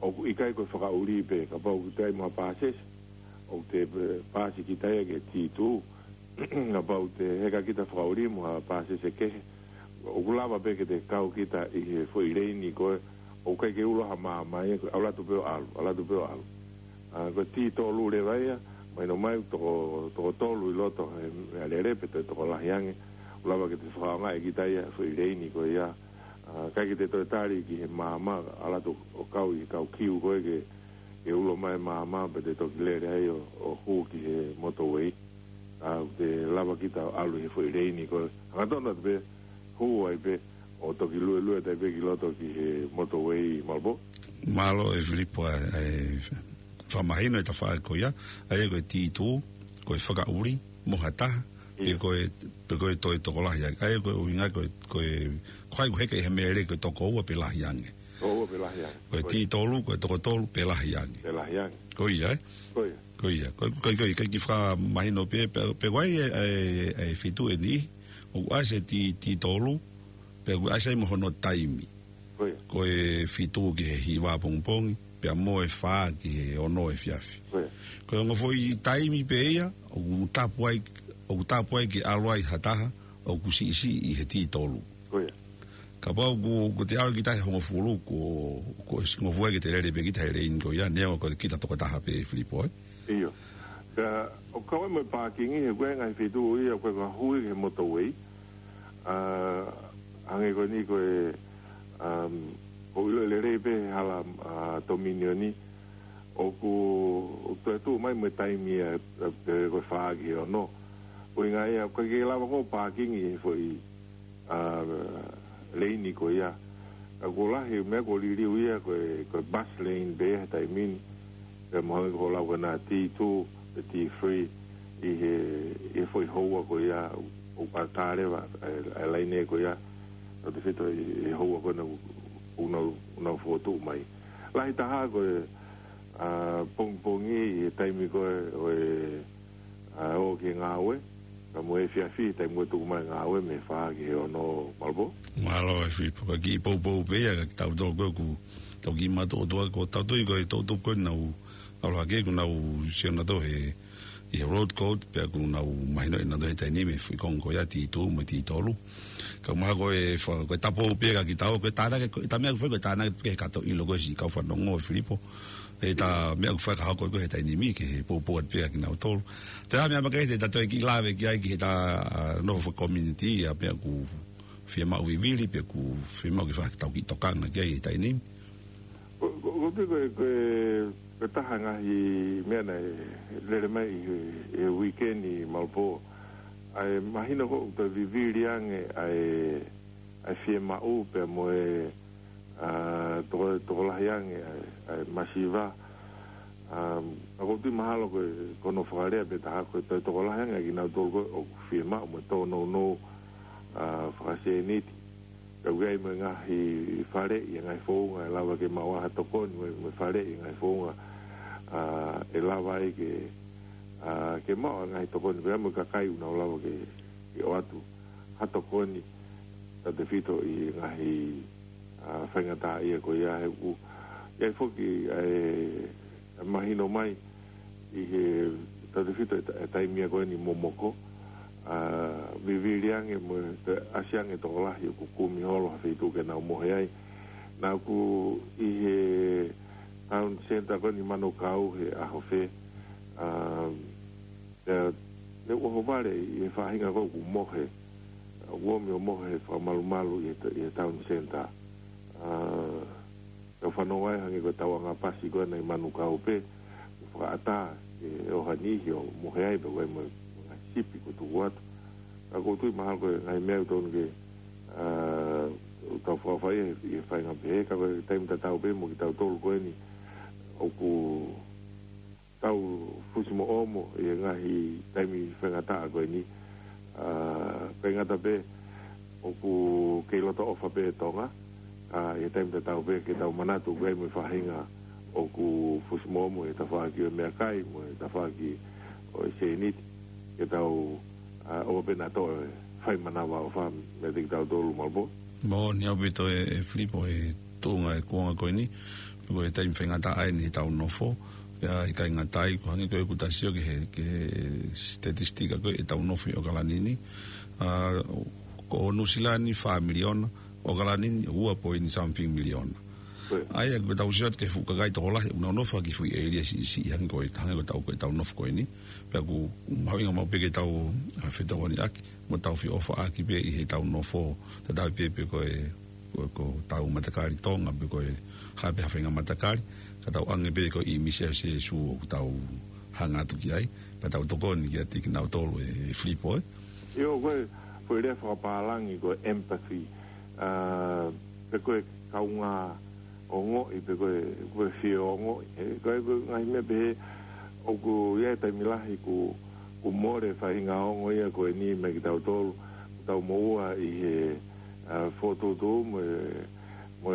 o i kai ko whaka uri pe ka pau ki tai mga pāses o te pāsi ki tai ke ti tu ka pau te heka kita whaka uri mga pāses e kehe o kulawa pe ke te kau kita i he fwoi reini koe o kai ke ulo ha maa mai au latu peo alu au latu peo alu ko ti to lu le vai mai no mai to to to lu loto e le repe to to la yange lava que te fa nga e kita ia foi reini ko ia ka ki te to tari ki mama ala to o kau i kau kiu ko ke e ulo mai mama pe te to le ai o hu ki e motorway a te lava kita alu e foi reini ko nga tona be hu ai be o to ki lu lu te be ki loto ki e motorway malbo malo e Filippo e fa mahino e ta fa ko ia ai ko ti tu ko fa uri mohata pe ko pe ko to to la ya ai ko winga ko ko kwai ko he mere ko to ko pe la yang ko pe la yang ko ti to lu ko to to pe la yang pe la yang ko ia ko ia ko ia ko ko ko ki fa mahino pe pe wai e e fitu e ni o ase ti ti to lu pe ase mo no taimi ko ia ko e fitu ki hi wa pong pong pe mo e fa ki ono e fiafi ko ngo foi taimi pe ia o tapu ai o tapu ai ki alwai hataha o kusi isi i he ti tolu ko ia ka pa ku ku te au ki tai hongo fulu ko ko ngo foi ki te rere pe ki tai rein ko ia ne ko ki ta to ta ha pe Filippo iyo ka o ka mo parking e ko ngai fitu ia ko ko hui he motorway a ange ko ni ko e um o le le rebe hala dominioni o ku o tu tu mai mo taimi e ko fa ki o no o nga ia ko ke lava ko parking e foi a leini ko ia a ko la he me ko li ri ia ko ko bus lane be taimi e mo ko la na ti tu ti free e e foi hoa ko ia o patare va a leini ko ia o te fito e hoa ko na una una foto mai la ita ha ko a pong pongi e taimi ko e a o ke ngawe ka mo e fia fi tai mo tu mai ngawe me fa ki o no malbo malo e fi pa ki po po pe ya ta do ko ku to ki ma to do ko ta to ko to to ko na u ala ke ku na u se na to e e road code pe ku na u mai no na do e tai ni me fi kon ko ya ti tu mo ti tolu ka ma ko e fa ko ta po pe ka ki ta ko ta na ke ta me ko ko ta na ke ka to i lo ko si ka fa no ngo Filippo e ta me ko fa ka ko ko ta ni mi ke po po pe ki na to ta me ma ke ta to ki lave ki ai ki ta no for community a pe ku firma u vivili pe ku firma ki fa ta ki to kan ke ta ni ko ko ko ko ta hanga i me na le mai e weekend i malpo ai imagino ko to viviri ange ai ai firma u pe mo e a to to la yang ai masiva um ako ti mahalo ko ko no fare be ta ko to to la yang ai na to ko firma mo to no no a frase nit ka gai mo nga hi fare i ngai fo nga lava ke mawa to ko mo fare i ngai fo nga a e lava i ke a ke mo ngai to ko ni mo ka kai una lava ke i o atu hato ko ni ta de fito i ngai a fenga ta ia ko ia e u ia fo ki e mahino mai i he ta de fito e tai mia ko ni momoko a viviriang e mo asiang e to la i ku ku mi holo fe tu ke na mo ai na ku i he town center ko ni mano kau he a ho fe a e ne o vale e fa hinga ko ku mo he o mi mo he fa malu malu i e town center uh eu fano ai hangi ko tawanga pasi ko na manuka ope fa ata e o hani o mohai be we mo sipi ko tu wat a ko tu mahal ko ngai me to nge uh ta fa fa e fa nga be ka ko time ta tau be mo ki tau tol ko ni o ku tau fusimo omo e ngai time fa nga ta ko ni uh pe nga ta be o ku ke lo to fa be tonga a e tem te tau be ke tau manatu be mo fahinga o ku fusmo mo e ta fa ki me kai mo e ta fa ki o se nit ke tau o be na to fai manawa o fa me te tau do lu malbo mo ni o bito e Filippo e tunga e kuanga koe ni, ko e taim whengata ai ni tau nofo, pia i kai ngatai, ko hangi koe kutasio ke, ke statistika koe e tau nofo i o kalanini, uh, ko o nusilani wha miliona, o kalanini ua po ini something miliona. Ai ak tau siot ke fuka gai tola una no fa ki fui elia si si han ko tanga ko tau ko tau no ko ni pe ku mawinga mo pe ke tau feta woni ak mo tau fi ofa aki pe i tau no fo ta tau pe pe ko e ko tau matakari tonga pe ko e ha pe hafinga matakari ka tau ange pe ko i mise se su tau hanga tu ki ai pe tau to ko ni ya tik na tolo e flipo e yo ko foi le fa palangi ko empathy ah pe ko kaunga ongo i pe koe koe fio ongo e koe koe ngai me pe o ku ia tai milahi ku ku more whahinga ongo ia koe ni me ki tau tolu tau moua i he foto tu mo mo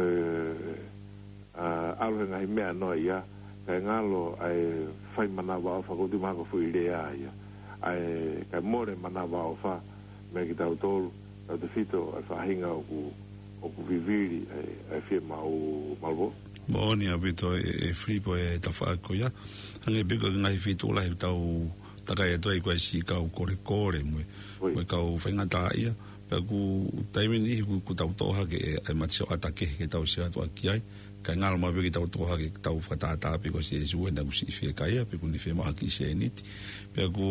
alo ngai mea no ia kai ngalo ai whai manawa o whakotu mako fui rea ia ai kai more manawa o wha me ki tau tolu tau te fito ai whahinga o ku o ku viviri e fie mau malvo mo ni abito e flipo e tafa ko ya hange bego ngai fitu la tau taka e toi ko si ka kore kore mo mo ka u fenga ta ia pe ku taimi ni ku ku tau toha ke e matso atake ke tau sia to aki ai ka ngal mo begi tau toha ke tau fata ta pe ko si su na ku si fie ka ia pe ku ni fe ma ki se nit pe ku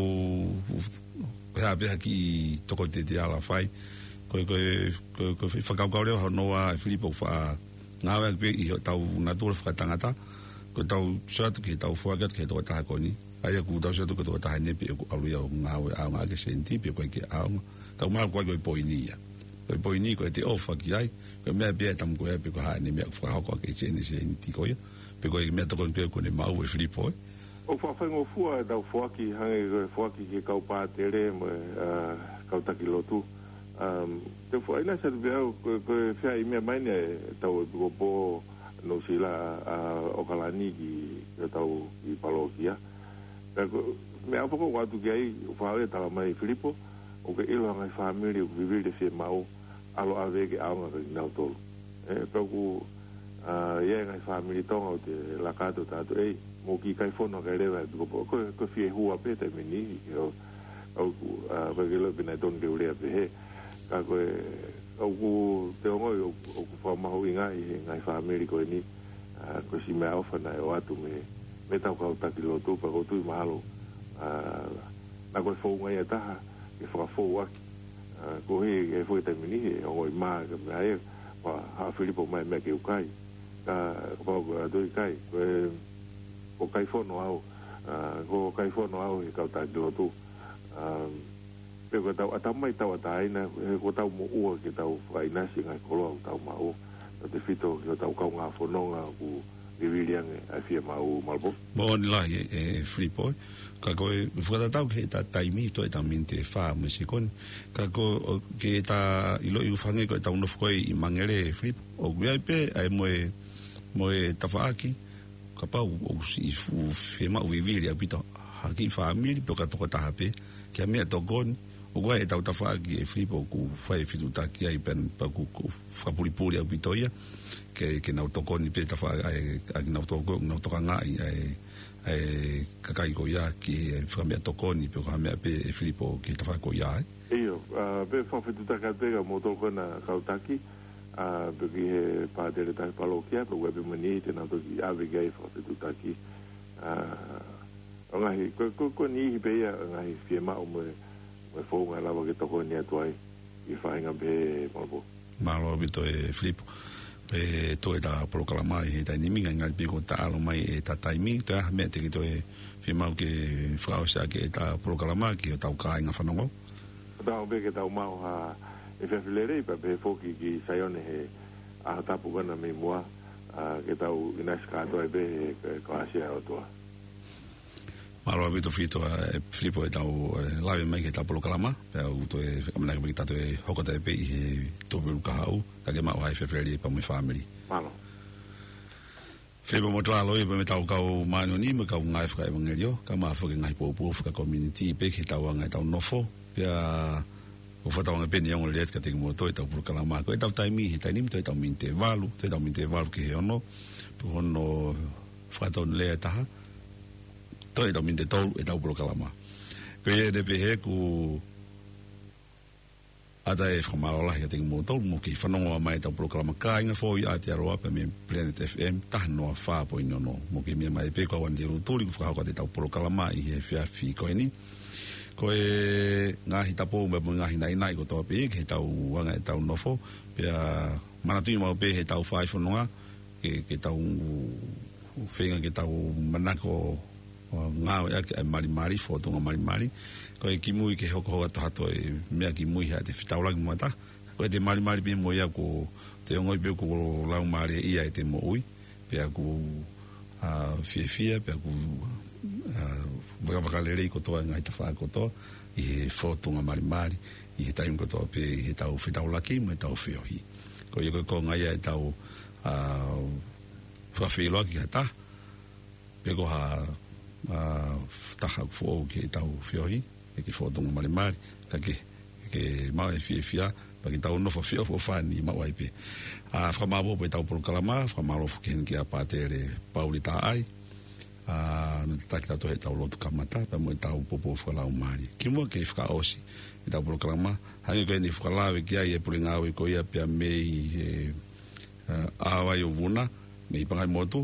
ha pe aki to ko te ala fai ko ko ko fa ka ka ho no a Filipo fa na wa pe i tau na tu fa tangata ko tau shot ki tau fo ga ke to ta ko ni ai ku tau shot ko to ta ne pe ko alu ya nga wa nga ke senti pe ko ke a ka ma ko ko poinia ko poini ko te ofa ki ai ko me pe tam ko pe ko ha ne me fa ko ke che ni se ni ti ko ya pe ko me to ko ko ne ma wa Filipo o fa fa ngo fu da fo ki ha fo ki ke ka pa te re mo ka ta ki lo tu um te foi na se veo que fai me mane tau do po no sila o kalani ki tau i palokia pero me ha poco quanto que aí fala tava mai Filipo o que ele a família viver de ser mau alo ave que a unha na tolo eh pero ah ia a família tong de la cato tato ei mo ki kai fono que leva do po ko ko fie hua pe te meni o o a porque lo bene don de ure pe ka koe au ku te ongo o ku whamau i ngai ngai whameri koe ni ko si mea ofa na e o atu me me tau kau taki lo tupa ko tui mahalo na koe fau ngai a taha ke whakafou aki ko he e fwoi taimini he ongo i maa ka mea e wa haa Filipo mai mea ke ukai ka pao koe adoi kai koe ko kai fono au ko kai fono au he kau taki lo tu pe ko tau atamai tau ataina ko tau mo ua ke tau faina si ngai kolo tau mau te fito ke tau kau nga fononga ku viviliang a fie mau malbo bon la e Filipo ka ko fuata tau ke ta taimi to eta mente fa mesikon ka ko ke ta ilo i ufange ko tau no foi i mangere Filipo o gui pe ai mo mo tafaaki ka pa o si fu fema o vivilia pito haki family pe ka to ta hape ke me to gon o gua e tau tafaaki e Filipo ku fai fitu taki ai pen pa ku fa pulipuli au pitoia ke ke na tokoni pe tafa ai ai na toko na tokanga ai ai kakai ko ya ki fa me tokoni pe ka me pe Filipo ke tafa ko ya io pe fa fitu taka pega moto kona kautaki a pe ke pa de ta palokia pe web mani te na to ya ve gai fa fitu taki a ngai ko ko ni pe ya ngai fiema o mo e fo nga lava ke toko ni atuai i whainga pe malbo. Malo abito e Filipo. E to e ta proclama e ta niminga ngai piko ta alo mai e ta taimi, to e mea te ki to e whimau ke whakausa ke e ta proclama ki o tau ka inga whanongo. Tau be ke tau mau ha e whewhilere i pa pe foki ki saione he a tapu gana me mua ke tau inaska atoa e be e kawasia o toa. Malo abito fito e Filipo e tau lawe mai ke tau polokalama pe au to e whakamana ke tato e hokota e pe i he tope uka hau ka ke mau hai whewhiri pa mui family. Malo. Filipo mo tala loi pe me tau kau maano ni me kau ngai whaka e wangerio ka maa whake ngai pōpō whaka community pe ke tau angai tau nofo pe a o whataonga peni ongo le ka te mo toi tau puru kalama ko e tau taimi he taimi toi tau minte valu toi tau minte valu ke he ono pu ono whataon lea taha toi tau minte tolu e tau puru kalama ko e ne pehe ku ata e whamarola he ka te mo tolu mo ki whanongo mai tau puru kalama ka inga fo i Aotearoa pe me Planet F M taha noa wha po inono mo ki mea mai pe kua wandiru tuli ku whakahau ka te tau puru kalama i he whia whi koe ni ko e ngahi tapo me ngahi nai nai ko to pe ke tau wanga e tau nofo pe manatu mo pe he tau five noa ke ke tau fenga ke tau manako ngao ya ke mari mari foto nga mari mari ko e kimui ke hoko hoko tato e mea kimui ha te fitau lagi mata ko e te mari mari pe mo ya ko te ngoi pe ko lau mari ia e te mo ui pe ko a fie fie pe ko Waka waka lerei kotoa ngai ta wha kotoa i he whotunga mari mari i he taim kotoa pe i he tau whitau laki mo e tau whiohi ko i koe ko ngai e tau whawhiloa ki ha ta pe ko ha taha fuo ki e tau whiohi e ki whotunga mari mari ka ke ke mau e whie whia pa ki tau nofo whio fo whani mau ai pe whamawo pe tau puru kalama whamaro fuken ki a pātere pauri tā ai a no taki tau he tau lotu kamata pa mo tau popo whalau mari ki mua ke whaka osi i tau programa hangi koe ni whakalawe ki ai e puri ngāwe ko ia pia mei e awai o vuna mei pangai motu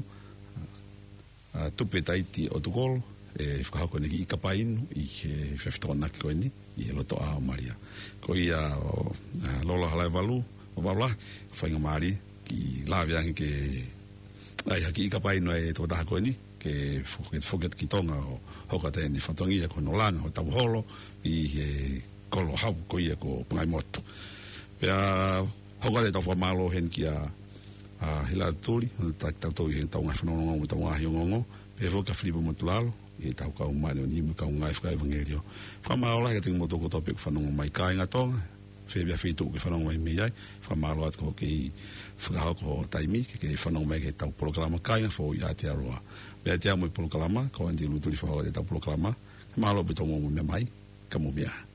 tupe taiti o tukolo e whakahau koe neki i kapainu i he whewhitonaki koe ni i he loto a maria ko ia lola halai walu o walu whainga mari ki lawe angi ke ai haki i kapainu e tō taha koe ni ke foket ki tonga o hoka te ni whatongia ko no langa o tau holo i he kolo hau ko ia ko pangai moto pea hoka te tau whamalo hen ki a hila tūri tak tau tau i hen tau ngai whanongongo mo tau ngahi ongongo pea whoka whilipo motulalo i tau kau mai o nima kau ngai whakai vangerio whamalo lai ka tingu moto ko tope ku whanongo mai kāinga tonga whebia whitu ke whanongo mai mi ai whamalo at ko ki whakahau ko taimi ke ke whanongo mai ke tau programa kāinga fo i Aotearoa Pea te amo i polo kalama, ko andi lutuli whahau te tau polo kalama, mahalo pe tongo mo mea mai, ka mo mea.